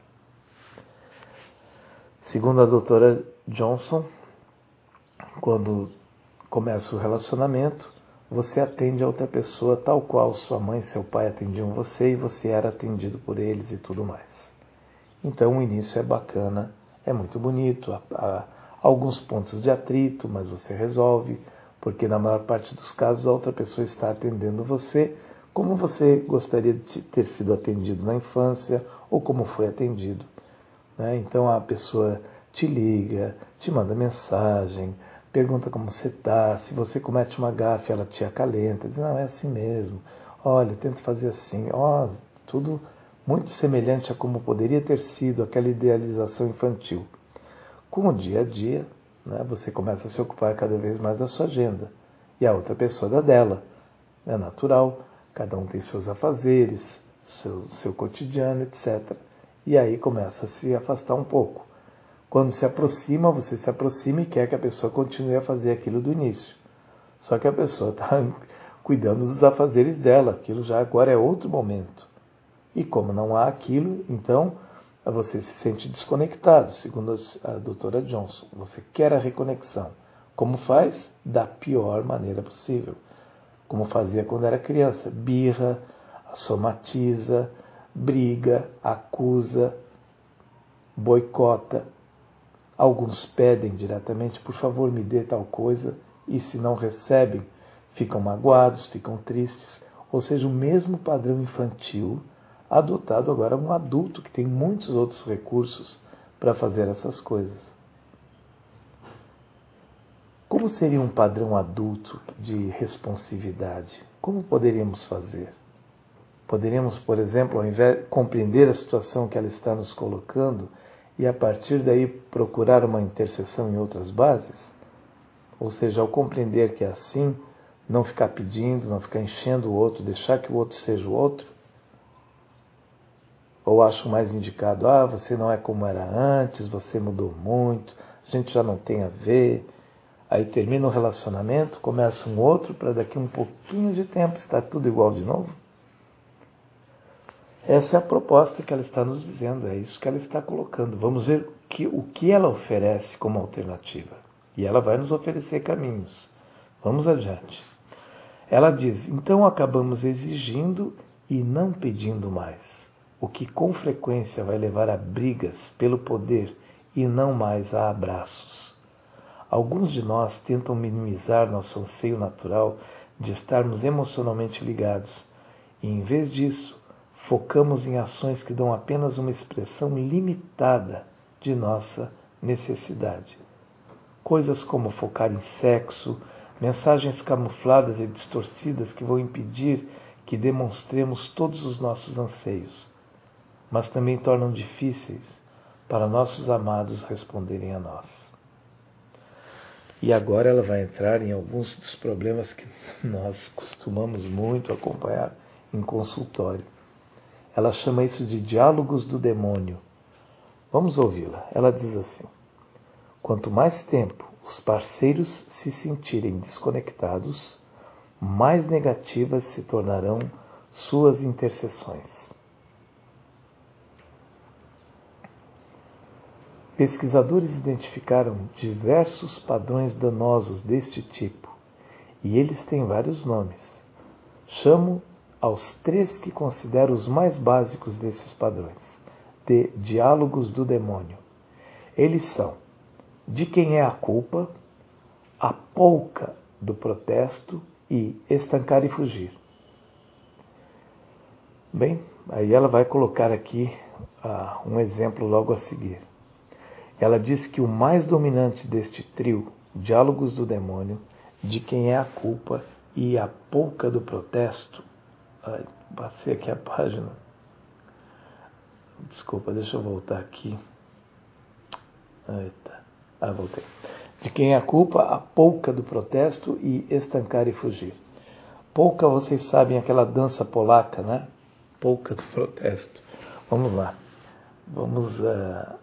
Segundo a doutora Johnson, quando começa o relacionamento, você atende a outra pessoa tal qual sua mãe e seu pai atendiam você e você era atendido por eles e tudo mais. Então o início é bacana, é muito bonito, há, há alguns pontos de atrito, mas você resolve, porque na maior parte dos casos a outra pessoa está atendendo você como você gostaria de ter sido atendido na infância ou como foi atendido. Né? Então a pessoa te liga, te manda mensagem, pergunta como você está, se você comete uma gafe, ela te acalenta, diz, não, é assim mesmo, olha, tenta fazer assim, ó, tudo muito semelhante a como poderia ter sido aquela idealização infantil. Com o dia a dia, né, você começa a se ocupar cada vez mais da sua agenda, e a outra pessoa da dela. É natural, cada um tem seus afazeres, seu, seu cotidiano, etcétera. E aí começa a se afastar um pouco. Quando se aproxima, você se aproxima e quer que a pessoa continue a fazer aquilo do início. Só que a pessoa está cuidando dos afazeres dela, aquilo já agora é outro momento. E como não há aquilo, então você se sente desconectado, segundo a doutora Johnson. Você quer a reconexão. Como faz? Da pior maneira possível. Como fazia quando era criança. Birra, somatiza, briga, acusa, boicota. Alguns pedem diretamente, por favor, me dê tal coisa, e se não recebem, ficam magoados, ficam tristes. Ou seja, o mesmo padrão infantil adotado agora um adulto que tem muitos outros recursos para fazer essas coisas. Como seria um padrão adulto de responsividade? Como poderíamos fazer? Poderíamos, por exemplo, ao invés de compreender a situação que ela está nos colocando e a partir daí procurar uma interseção em outras bases? Ou seja, ao compreender que é assim, não ficar pedindo, não ficar enchendo o outro, deixar que o outro seja o outro? Ou acho mais indicado, ah, você não é como era antes, você mudou muito, a gente já não tem a ver. Aí termina o relacionamento, começa um outro, para daqui um pouquinho de tempo estar tudo igual de novo? Essa é a proposta que ela está nos dizendo, é isso que ela está colocando. Vamos ver que, o que ela oferece como alternativa. E ela vai nos oferecer caminhos. Vamos adiante. Ela diz, então acabamos exigindo e não pedindo mais, o que com frequência vai levar a brigas pelo poder e não mais a abraços. Alguns de nós tentam minimizar nosso anseio natural de estarmos emocionalmente ligados, e em vez disso, focamos em ações que dão apenas uma expressão limitada de nossa necessidade. Coisas como focar em sexo, mensagens camufladas e distorcidas que vão impedir que demonstremos todos os nossos anseios, mas também tornam difíceis para nossos amados responderem a nós. E agora ela vai entrar em alguns dos problemas que nós costumamos muito acompanhar em consultório. Ela chama isso de diálogos do demônio. Vamos ouvi-la. Ela diz assim: quanto mais tempo os parceiros se sentirem desconectados, mais negativas se tornarão suas intercessões. Pesquisadores identificaram diversos padrões danosos deste tipo, e eles têm vários nomes. Chamo aos três que considero os mais básicos desses padrões, de diálogos do demônio. Eles são: de quem é a culpa, a polca do protesto e estancar e fugir. Bem, aí ela vai colocar aqui ah, um exemplo logo a seguir. Ela diz que o mais dominante deste trio, Diálogos do Demônio, De Quem é a Culpa e A Polca do Protesto. Ai, passei aqui a página. Desculpa, deixa eu voltar aqui. Eita. Ah, voltei. De Quem é a Culpa, A Polca do Protesto e Estancar e Fugir. Polca, vocês sabem, aquela dança polaca, né? Polca do Protesto. Vamos lá. Vamos... Uh...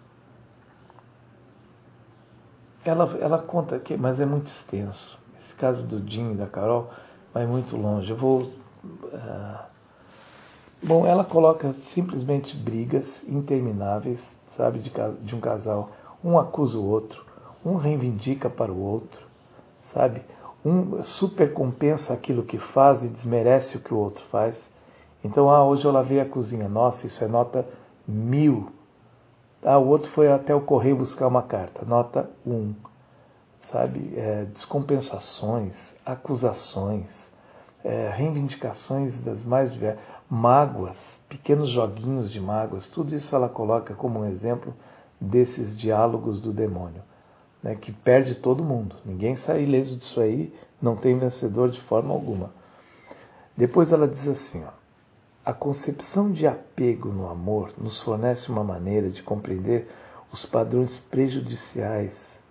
Ela, ela conta aqui, mas é muito extenso. Esse caso do Jim e da Carol vai muito longe. Eu vou... Uh... Bom, ela coloca simplesmente brigas intermináveis, sabe, de, de um casal. Um acusa o outro, um reivindica para o outro, sabe? Um supercompensa aquilo que faz e desmerece o que o outro faz. Então, ah, hoje eu lavei a cozinha. Nossa, isso é nota mil. Ah, o outro foi até o correio buscar uma carta. Nota um. Sabe? É, descompensações, acusações, é, reivindicações das mais diversas, mágoas, pequenos joguinhos de mágoas. Tudo isso ela coloca como um exemplo desses diálogos do demônio, né, que perde todo mundo. Ninguém sai ileso disso aí, não tem vencedor de forma alguma. Depois ela diz assim, ó, a concepção de apego no amor nos fornece uma maneira de compreender os padrões prejudiciais.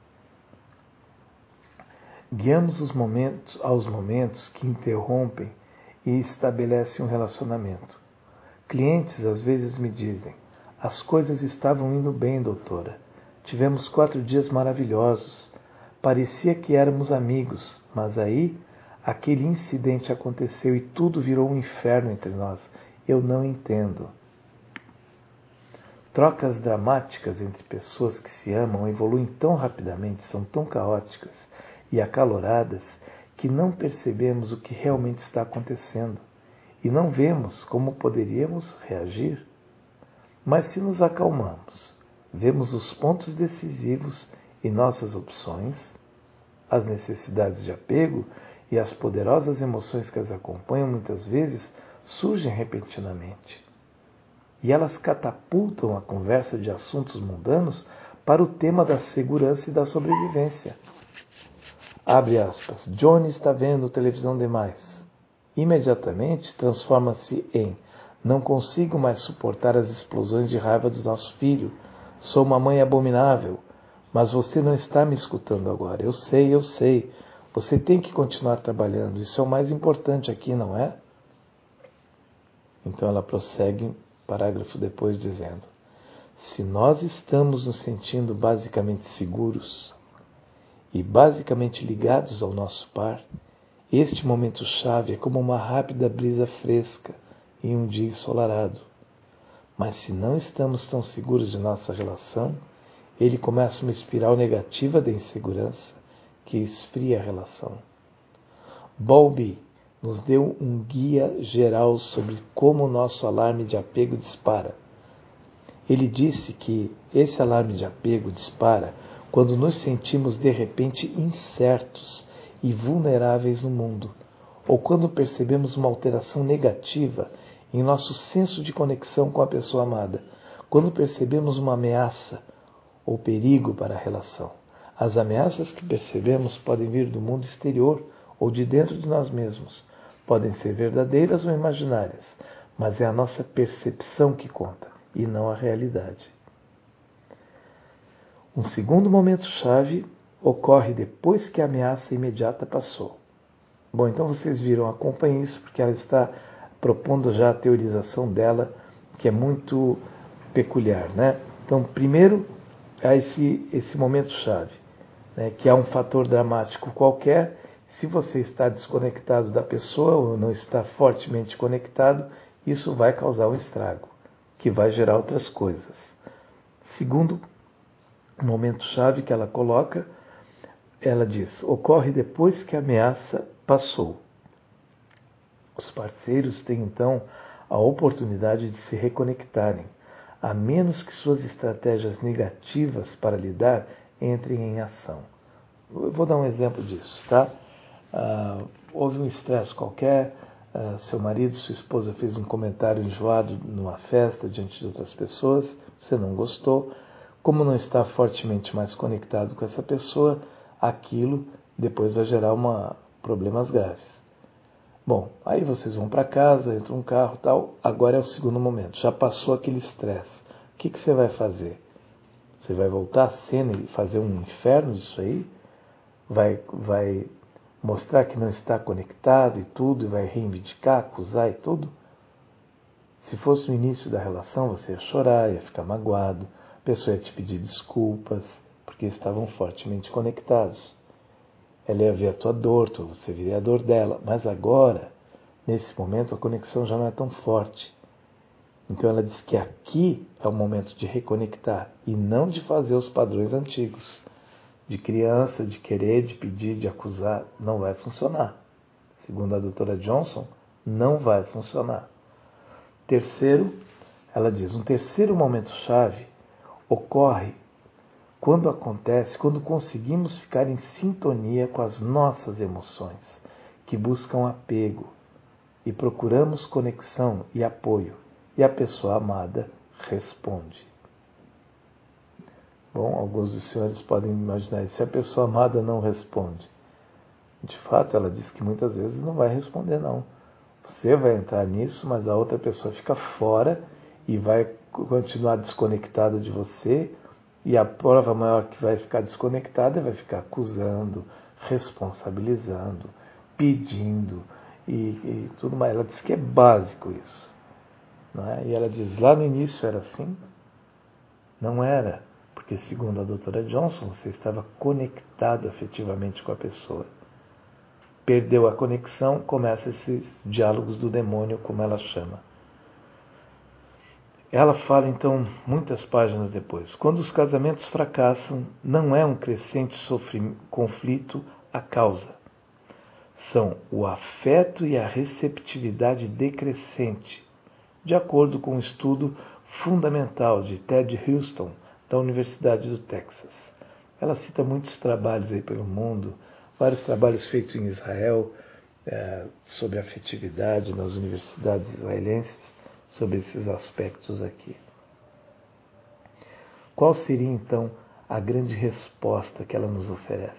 Guiamos os momentos, aos momentos que interrompem e estabelecem um relacionamento. Clientes às vezes me dizem, as coisas estavam indo bem, doutora. Tivemos quatro dias maravilhosos. Parecia que éramos amigos, mas aí aquele incidente aconteceu e tudo virou um inferno entre nós. Eu não entendo. Trocas dramáticas entre pessoas que se amam evoluem tão rapidamente, são tão caóticas e acaloradas que não percebemos o que realmente está acontecendo e não vemos como poderíamos reagir. Mas se nos acalmamos, vemos os pontos decisivos em nossas opções, as necessidades de apego e as poderosas emoções que as acompanham muitas vezes surgem repentinamente. E elas catapultam a conversa de assuntos mundanos para o tema da segurança e da sobrevivência. Abre aspas. Johnny está vendo televisão demais. Imediatamente transforma-se em não consigo mais suportar as explosões de raiva do nosso filho. Sou uma mãe abominável. Mas você não está me escutando agora. Eu sei, eu sei. Você tem que continuar trabalhando. Isso é o mais importante aqui, não é? Então ela prossegue, parágrafo depois, dizendo: se nós estamos nos sentindo basicamente seguros e basicamente ligados ao nosso par, este momento-chave é como uma rápida brisa fresca em um dia ensolarado. Mas se não estamos tão seguros de nossa relação, ele começa uma espiral negativa de insegurança que esfria a relação. Bowlby nos deu um guia geral sobre como o nosso alarme de apego dispara. Ele disse que esse alarme de apego dispara quando nos sentimos de repente incertos e vulneráveis no mundo, ou quando percebemos uma alteração negativa em nosso senso de conexão com a pessoa amada, quando percebemos uma ameaça ou perigo para a relação. As ameaças que percebemos podem vir do mundo exterior ou de dentro de nós mesmos. Podem ser verdadeiras ou imaginárias, mas é a nossa percepção que conta, e não a realidade. Um segundo momento-chave ocorre depois que a ameaça imediata passou. Bom, então vocês viram, acompanhem isso, porque ela está propondo já a teorização dela, que é muito peculiar, né? Então, primeiro, há esse, esse momento-chave, né, que é um fator dramático qualquer. Se você está desconectado da pessoa ou não está fortemente conectado, isso vai causar um estrago, que vai gerar outras coisas. Segundo momento-chave que ela coloca, ela diz, ocorre depois que a ameaça passou. Os parceiros têm, então, a oportunidade de se reconectarem, a menos que suas estratégias negativas para lidar entrem em ação. Eu vou dar um exemplo disso, tá? Ah, houve um estresse qualquer, uh, seu marido, sua esposa fez um comentário enjoado numa festa diante de outras pessoas, você não gostou, como não está fortemente mais conectado com essa pessoa, aquilo depois vai gerar uma, problemas graves. Bom, aí vocês vão para casa, entra um carro e tal, agora é o segundo momento, já passou aquele estresse. O que, que você vai fazer? Você vai voltar a cena e fazer um inferno disso aí? Vai, vai mostrar que não está conectado e tudo, e vai reivindicar, acusar e tudo? Se fosse no início da relação, você ia chorar, ia ficar magoado, a pessoa ia te pedir desculpas, porque estavam fortemente conectados. Ela ia ver a tua dor, você viria a dor dela. Mas agora, nesse momento, a conexão já não é tão forte. Então ela diz que aqui é o momento de reconectar e não de fazer os padrões antigos. De criança, de querer, de pedir, de acusar, não vai funcionar. Segundo a doutora Johnson, não vai funcionar. Terceiro, ela diz, um terceiro momento-chave ocorre quando acontece, quando conseguimos ficar em sintonia com as nossas emoções, que buscam apego, e procuramos conexão e apoio, e a pessoa amada responde. Bom, alguns dos senhores podem imaginar, se a pessoa amada não responde. De fato, ela diz que muitas vezes não vai responder, não. Você vai entrar nisso, mas a outra pessoa fica fora e vai continuar desconectada de você, e a prova maior que vai ficar desconectada vai ficar acusando, responsabilizando, pedindo e, e tudo mais. Ela diz que é básico isso. Não é? E ela diz, lá no início era assim? Não era, porque segundo a doutora Johnson, você estava conectado afetivamente com a pessoa. Perdeu a conexão, começa esses diálogos do demônio, como ela chama. Ela fala, então, muitas páginas depois, quando os casamentos fracassam, não é um crescente sofrimento, conflito a causa. São o afeto e a receptividade decrescente, de acordo com um estudo fundamental de Ted Houston, da Universidade do Texas. Ela cita muitos trabalhos aí pelo mundo, vários trabalhos feitos em Israel, é, sobre afetividade nas universidades israelenses, sobre esses aspectos aqui. Qual seria, então, a grande resposta que ela nos oferece?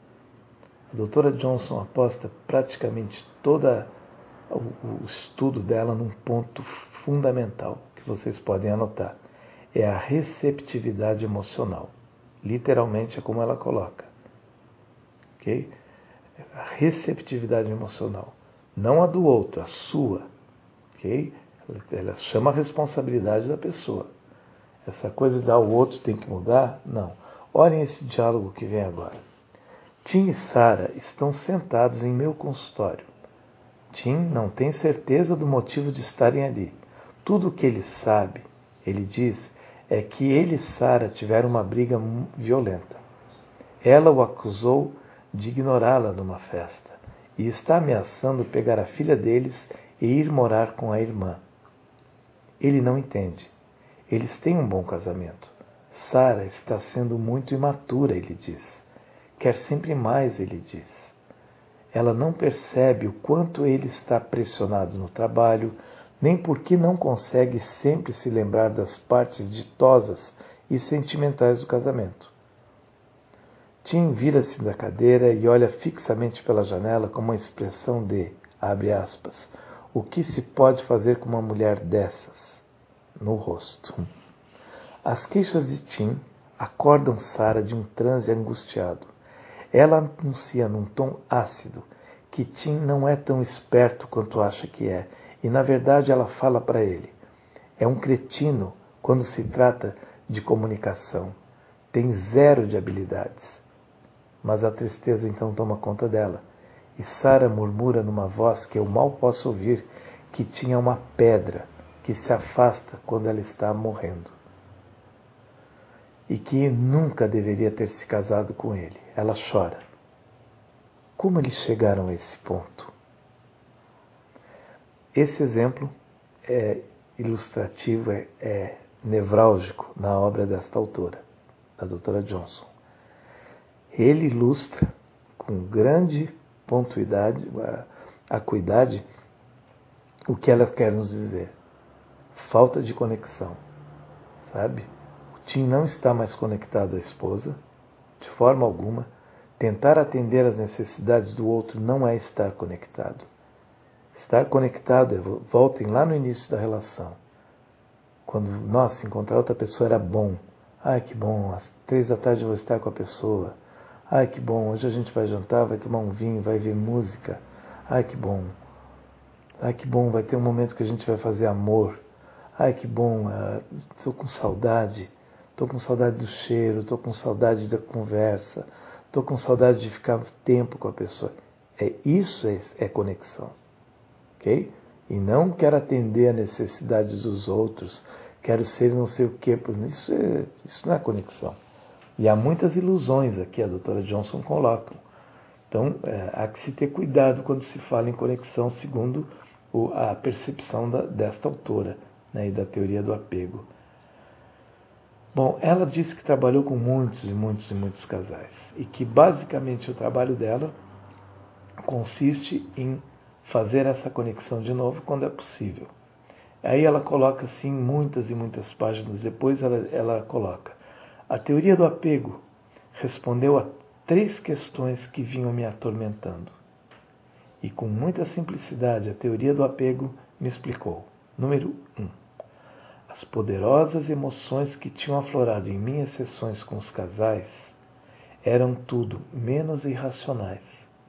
A doutora Johnson aposta praticamente todo o estudo dela num ponto fundamental, que vocês podem anotar. É a receptividade emocional. Literalmente é como ela coloca. Ok? A receptividade emocional. Não a do outro, a sua. Ok? Ela chama a responsabilidade da pessoa. Essa coisa de ah, o outro tem que mudar, não. Olhem esse diálogo que vem agora. Tim e Sara estão sentados em meu consultório. Tim não tem certeza do motivo de estarem ali. Tudo o que ele sabe, ele diz, é que ele e Sara tiveram uma briga violenta. Ela o acusou de ignorá-la numa festa e está ameaçando pegar a filha deles e ir morar com a irmã. Ele não entende. Eles têm um bom casamento. Sara está sendo muito imatura, ele diz. Quer sempre mais, ele diz. Ela não percebe o quanto ele está pressionado no trabalho, nem porque não consegue sempre se lembrar das partes ditosas e sentimentais do casamento. Tim vira-se da cadeira e olha fixamente pela janela com uma expressão de, abre aspas, o que se pode fazer com uma mulher dessas? No rosto. As queixas de Tim acordam Sara de um transe angustiado. Ela anuncia num tom ácido que Tim não é tão esperto quanto acha que é, e na verdade ela fala para ele. É um cretino quando se trata de comunicação. Tem zero de habilidades. Mas a tristeza então toma conta dela, e Sara murmura numa voz que eu mal posso ouvir que Tim é uma pedra que se afasta quando ela está morrendo. E que nunca deveria ter se casado com ele. Ela chora. Como eles chegaram a esse ponto? Esse exemplo é ilustrativo, é, é nevrálgico na obra desta autora, da doutora Johnson. Ele ilustra com grande pontuidade, a acuidade, o que ela quer nos dizer? Falta de conexão, sabe? O Tim não está mais conectado à esposa, de forma alguma. Tentar atender às necessidades do outro não é estar conectado. Estar conectado é, voltem lá no início da relação. Quando, nossa, encontrar outra pessoa era bom. Ai, que bom, às três da tarde eu vou estar com a pessoa. Ai, que bom, hoje a gente vai jantar, vai tomar um vinho, vai ver música. Ai, que bom. Ai, que bom, vai ter um momento que a gente vai fazer amor. Ai, que bom, estou uh, com saudade. Estou com saudade do cheiro, estou com saudade da conversa. Estou com saudade de ficar tempo com a pessoa. É, isso é, é conexão. Ok? E não quero atender a necessidades dos outros. Quero ser não sei o quê. Isso, é, isso não é conexão. E há muitas ilusões aqui, a doutora Johnson coloca. Então, é, há que se ter cuidado quando se fala em conexão, segundo o, a percepção da, desta autora, né, e da teoria do apego. Bom, ela disse que trabalhou com muitos e muitos e muitos casais. E que, basicamente, o trabalho dela consiste em fazer essa conexão de novo quando é possível. Aí ela coloca, assim, muitas e muitas páginas depois, ela, ela coloca: a teoria do apego respondeu a três questões que vinham me atormentando. E com muita simplicidade, a teoria do apego me explicou. Número um. As poderosas emoções que tinham aflorado em minhas sessões com os casais eram tudo menos irracionais.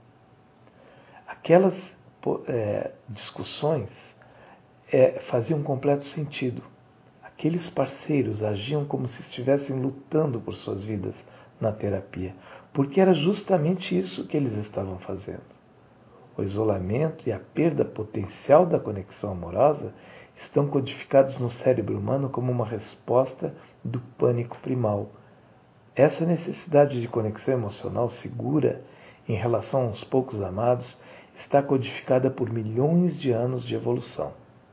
Aquelas é, discussões é, faziam completo sentido. Aqueles parceiros agiam como se estivessem lutando por suas vidas na terapia, porque era justamente isso que eles estavam fazendo. O isolamento e a perda potencial da conexão amorosa estão codificados no cérebro humano como uma resposta do pânico primal. Essa necessidade de conexão emocional segura em relação aos poucos amados está codificada por milhões de anos de evolução.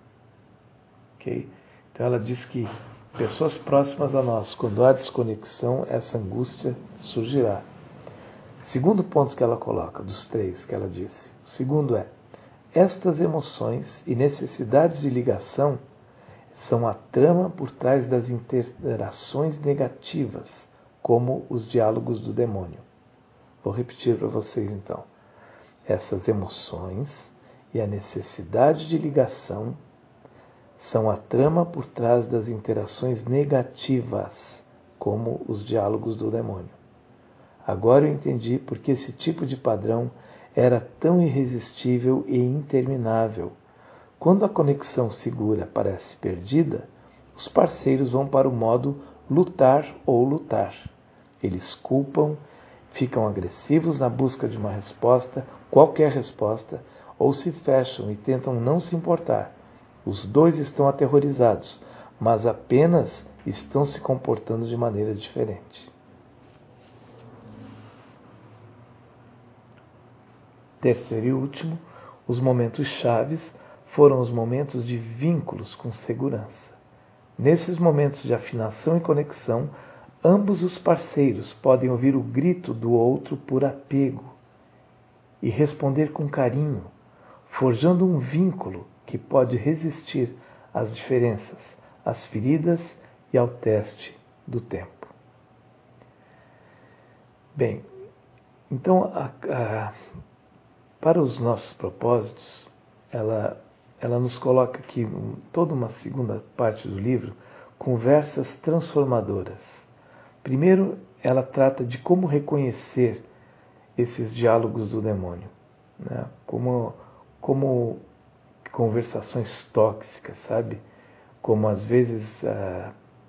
Okay? Então ela diz que pessoas próximas a nós, quando há desconexão, essa angústia surgirá. Segundo ponto que ela coloca, dos três que ela disse. O segundo é: estas emoções e necessidades de ligação são a trama por trás das interações negativas, como os diálogos do demônio. Vou repetir para vocês então. Essas emoções e a necessidade de ligação são a trama por trás das interações negativas, como os diálogos do demônio. Agora eu entendi porque esse tipo de padrão era tão irresistível e interminável. Quando a conexão segura parece perdida, os parceiros vão para o modo lutar ou lutar. Eles culpam, ficam agressivos na busca de uma resposta, qualquer resposta, ou se fecham e tentam não se importar. Os dois estão aterrorizados, mas apenas estão se comportando de maneira diferente. Terceiro e último, os momentos chaves foram os momentos de vínculos com segurança. Nesses momentos de afinação e conexão, ambos os parceiros podem ouvir o grito do outro por apego e responder com carinho, forjando um vínculo que pode resistir às diferenças, às feridas e ao teste do tempo. Bem, então, a, a, para os nossos propósitos, ela, ela nos coloca aqui, toda uma segunda parte do livro, conversas transformadoras. Primeiro, ela trata de como reconhecer esses diálogos do demônio, né? Como, como conversações tóxicas, sabe? Como às vezes ah,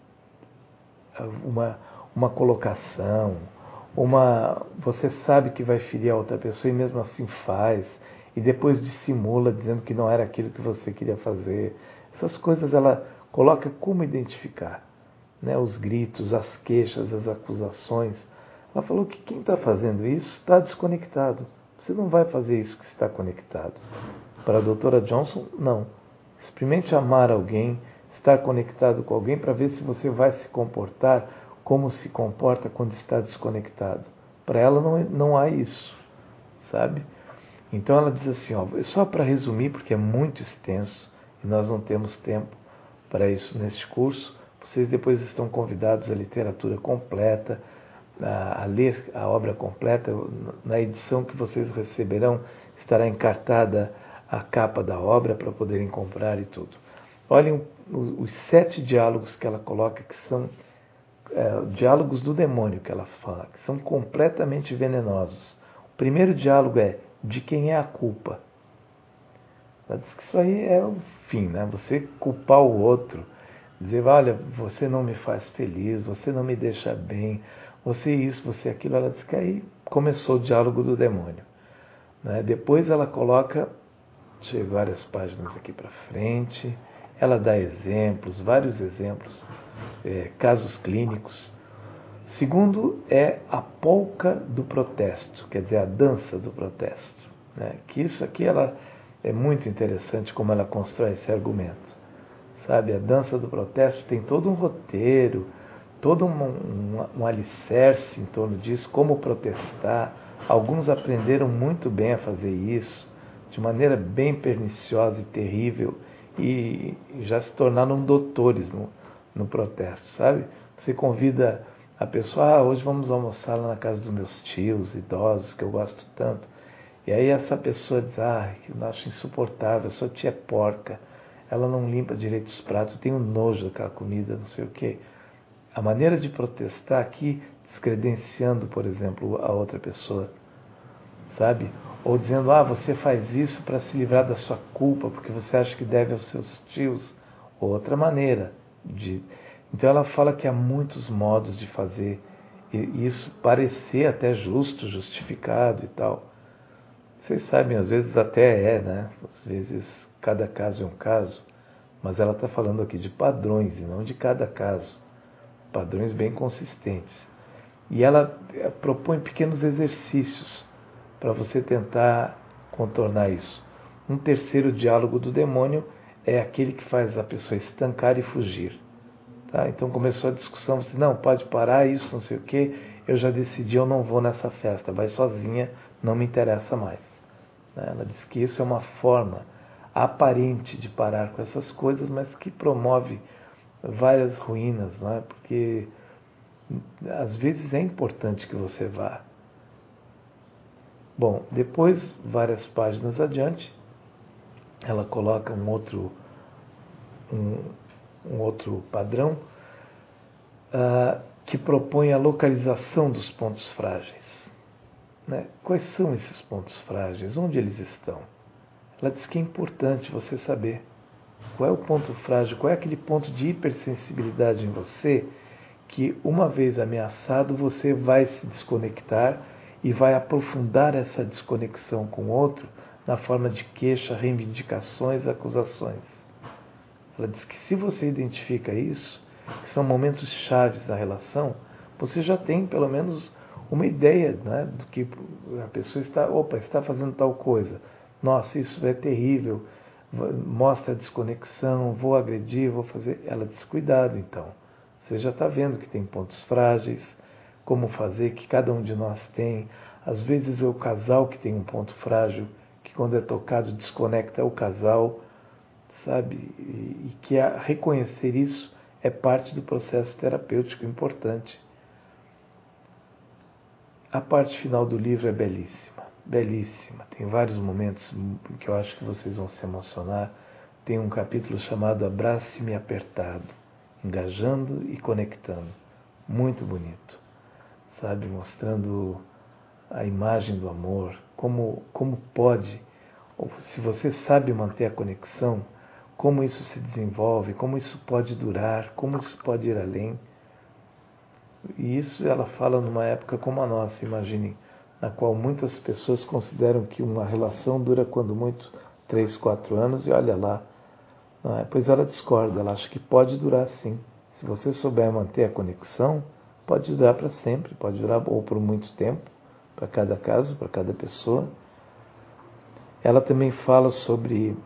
uma, uma colocação, uma, você sabe que vai ferir a outra pessoa e mesmo assim faz, e depois dissimula dizendo que não era aquilo que você queria fazer. Essas coisas ela coloca como identificar, né? Os gritos, as queixas, as acusações. Ela falou que quem está fazendo isso está desconectado. Você não vai fazer isso que está conectado. Para a doutora Johnson, não. Experimente amar alguém, estar conectado com alguém para ver se você vai se comportar como se comporta quando está desconectado. Para ela não, não há isso, sabe? Então ela diz assim, ó, só para resumir, porque é muito extenso e nós não temos tempo para isso neste curso, vocês depois estão convidados à literatura completa, a, a ler a obra completa. Na edição que vocês receberão estará encartada a capa da obra para poderem comprar e tudo. Olhem os sete diálogos que ela coloca, que são é, diálogos do demônio, que ela fala, que são completamente venenosos. O primeiro diálogo é: de quem é a culpa? Ela diz que isso aí é o fim, né? Você culpar o outro, dizer, olha, você não me faz feliz, você não me deixa bem, você isso, você aquilo. Ela diz que aí começou o diálogo do demônio, né? Depois ela coloca, deixa eu ver várias páginas aqui para frente, ela dá exemplos, vários exemplos, é, casos clínicos. Segundo é a polca do protesto, quer dizer, a dança do protesto, né? Que isso aqui ela, é muito interessante como ela constrói esse argumento. Sabe, a dança do protesto tem todo um roteiro, todo um, um, um alicerce em torno disso, como protestar. Alguns aprenderam muito bem a fazer isso, de maneira bem perniciosa e terrível, e já se tornaram doutores no, no protesto, sabe? Você convida a pessoa, ah, hoje vamos almoçar lá na casa dos meus tios idosos, que eu gosto tanto. E aí essa pessoa diz, ah, eu acho insuportável, a sua tia é porca, ela não limpa direito os pratos, eu tenho nojo daquela comida, não sei o quê. A maneira de protestar aqui, descredenciando, por exemplo, a outra pessoa, sabe? Ou dizendo, ah, você faz isso para se livrar da sua culpa, porque você acha que deve aos seus tios. Outra maneira de... Então ela fala que há muitos modos de fazer isso parecer até justo, justificado e tal. Vocês sabem, às vezes até é, né? Às vezes cada caso é um caso, mas ela está falando aqui de padrões e não de cada caso. Padrões bem consistentes. E ela propõe pequenos exercícios para você tentar contornar isso. Um terceiro diálogo do demônio é aquele que faz a pessoa estancar e fugir. Tá? Então começou a discussão, você não, pode parar isso, não sei o quê, eu já decidi, eu não vou nessa festa, vai sozinha, não me interessa mais. Ela diz que isso é uma forma aparente de parar com essas coisas, mas que promove várias ruínas, não é? Porque às vezes é importante que você vá. Bom, depois, várias páginas adiante, ela coloca um outro, um, um outro padrão uh, que propõe a localização dos pontos frágeis. Né? Quais são esses pontos frágeis? Onde eles estão? Ela diz que é importante você saber qual é o ponto frágil, qual é aquele ponto de hipersensibilidade em você que, uma vez ameaçado, você vai se desconectar e vai aprofundar essa desconexão com o outro na forma de queixa, reivindicações, acusações. Ela diz que se você identifica isso, que são momentos chaves da relação, você já tem pelo menos uma ideia, né, do que a pessoa está, opa, está fazendo tal coisa. Nossa, isso é terrível, mostra a desconexão, vou agredir, vou fazer. Ela diz, cuidado então. Você já está vendo que tem pontos frágeis, como fazer, que cada um de nós tem. Às vezes é o casal que tem um ponto frágil, que quando é tocado desconecta o casal, sabe? E, e que a, reconhecer isso é parte do processo terapêutico importante. A parte final do livro é belíssima, belíssima. Tem vários momentos que eu acho que vocês vão se emocionar. Tem um capítulo chamado Abrace-me Apertado, engajando e conectando. Muito bonito, sabe? Mostrando a imagem do amor, como, como pode, ou se você sabe manter a conexão, como isso se desenvolve, como isso pode durar, como isso pode ir além. E isso ela fala numa época como a nossa, imaginem, na qual muitas pessoas consideram que uma relação dura quando muito três, quatro anos, e olha lá, não é? Pois ela discorda, ela acha que pode durar sim. Se você souber manter a conexão, pode durar para sempre, pode durar ou por muito tempo, para cada caso, para cada pessoa. Ela também fala sobre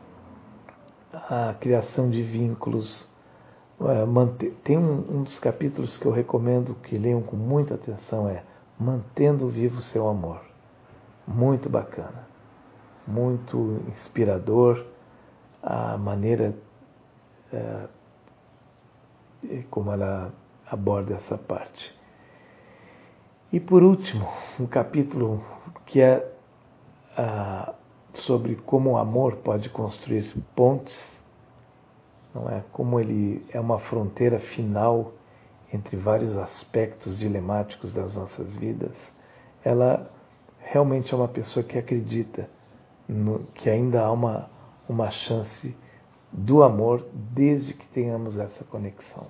a criação de vínculos. Tem um, um dos capítulos que eu recomendo que leiam com muita atenção, é Mantendo Vivo o Seu Amor. Muito bacana. muito inspirador a maneira é, como ela aborda essa parte. E por último, um capítulo que é ah, sobre como o amor pode construir pontes, não é? Como ele é uma fronteira final entre vários aspectos dilemáticos das nossas vidas. Ela realmente é uma pessoa que acredita no, que ainda há uma, uma chance do amor desde que tenhamos essa conexão.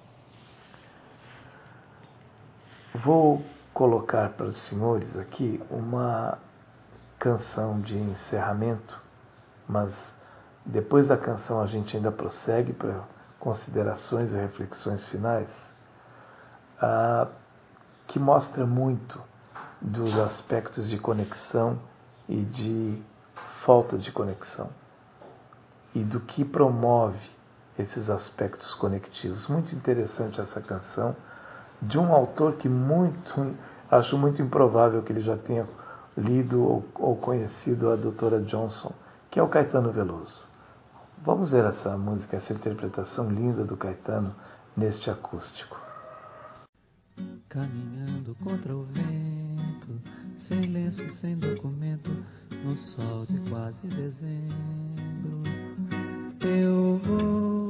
Vou colocar para os senhores aqui uma canção de encerramento, mas depois da canção a gente ainda prossegue para considerações e reflexões finais, ah, que mostra muito dos aspectos de conexão e de falta de conexão, e do que promove esses aspectos conectivos. Muito interessante essa canção, de um autor que muito, acho muito improvável que ele já tenha lido ou, ou conhecido a doutora Johnson, que é o Caetano Veloso. Vamos ver essa música, essa interpretação linda do Caetano neste acústico. Caminhando contra o vento, sem lenço, sem documento, no sol de quase dezembro, eu vou.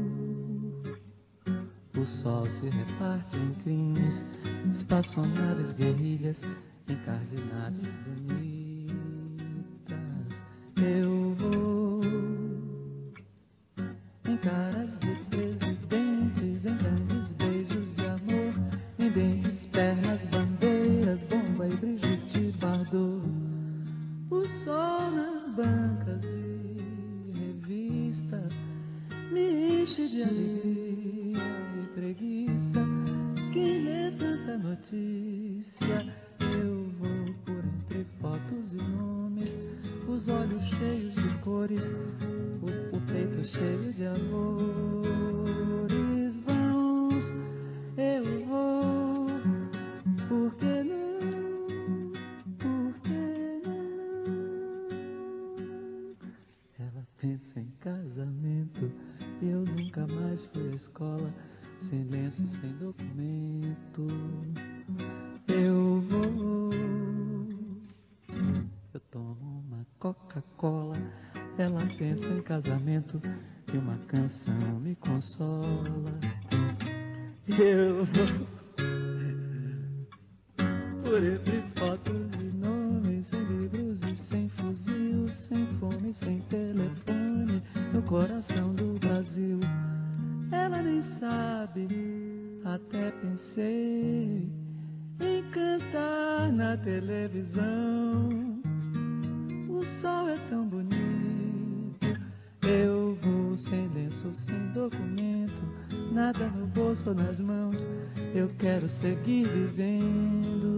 O sol se reparte em crimes, espaçonaves guerrilhas, encardinadas bonitas. Eu vou em caras de presidentes, em grandes beijos de amor, em dentes, pernas, bandeiras, bomba e Brigitte Bardot. O sol nas bancas de revista me enche de alegria e preguiça. Quem lê tanta notícia? Eu vou por entre fotos e nomes, os olhos cheios de cores, o, o peito cheio de amores. Vãos, eu vou, por que não? Por que não? Ela pensa em casamento e eu nunca mais fui à escola, sem lenço, sem documento. Eu vou, eu tomo uma Coca-Cola, ela pensa em casamento e uma canção me consola. Eu vou por entre fotos e nomes, sem livros e sem fuzil, sem fome, sem telefone, no coração do Brasil. Ela nem sabe, até pensei em cantar na televisão. O sol é tão bonito, eu vou sem lenço, sem documento, nada no bolso ou nas mãos. Eu quero seguir vivendo.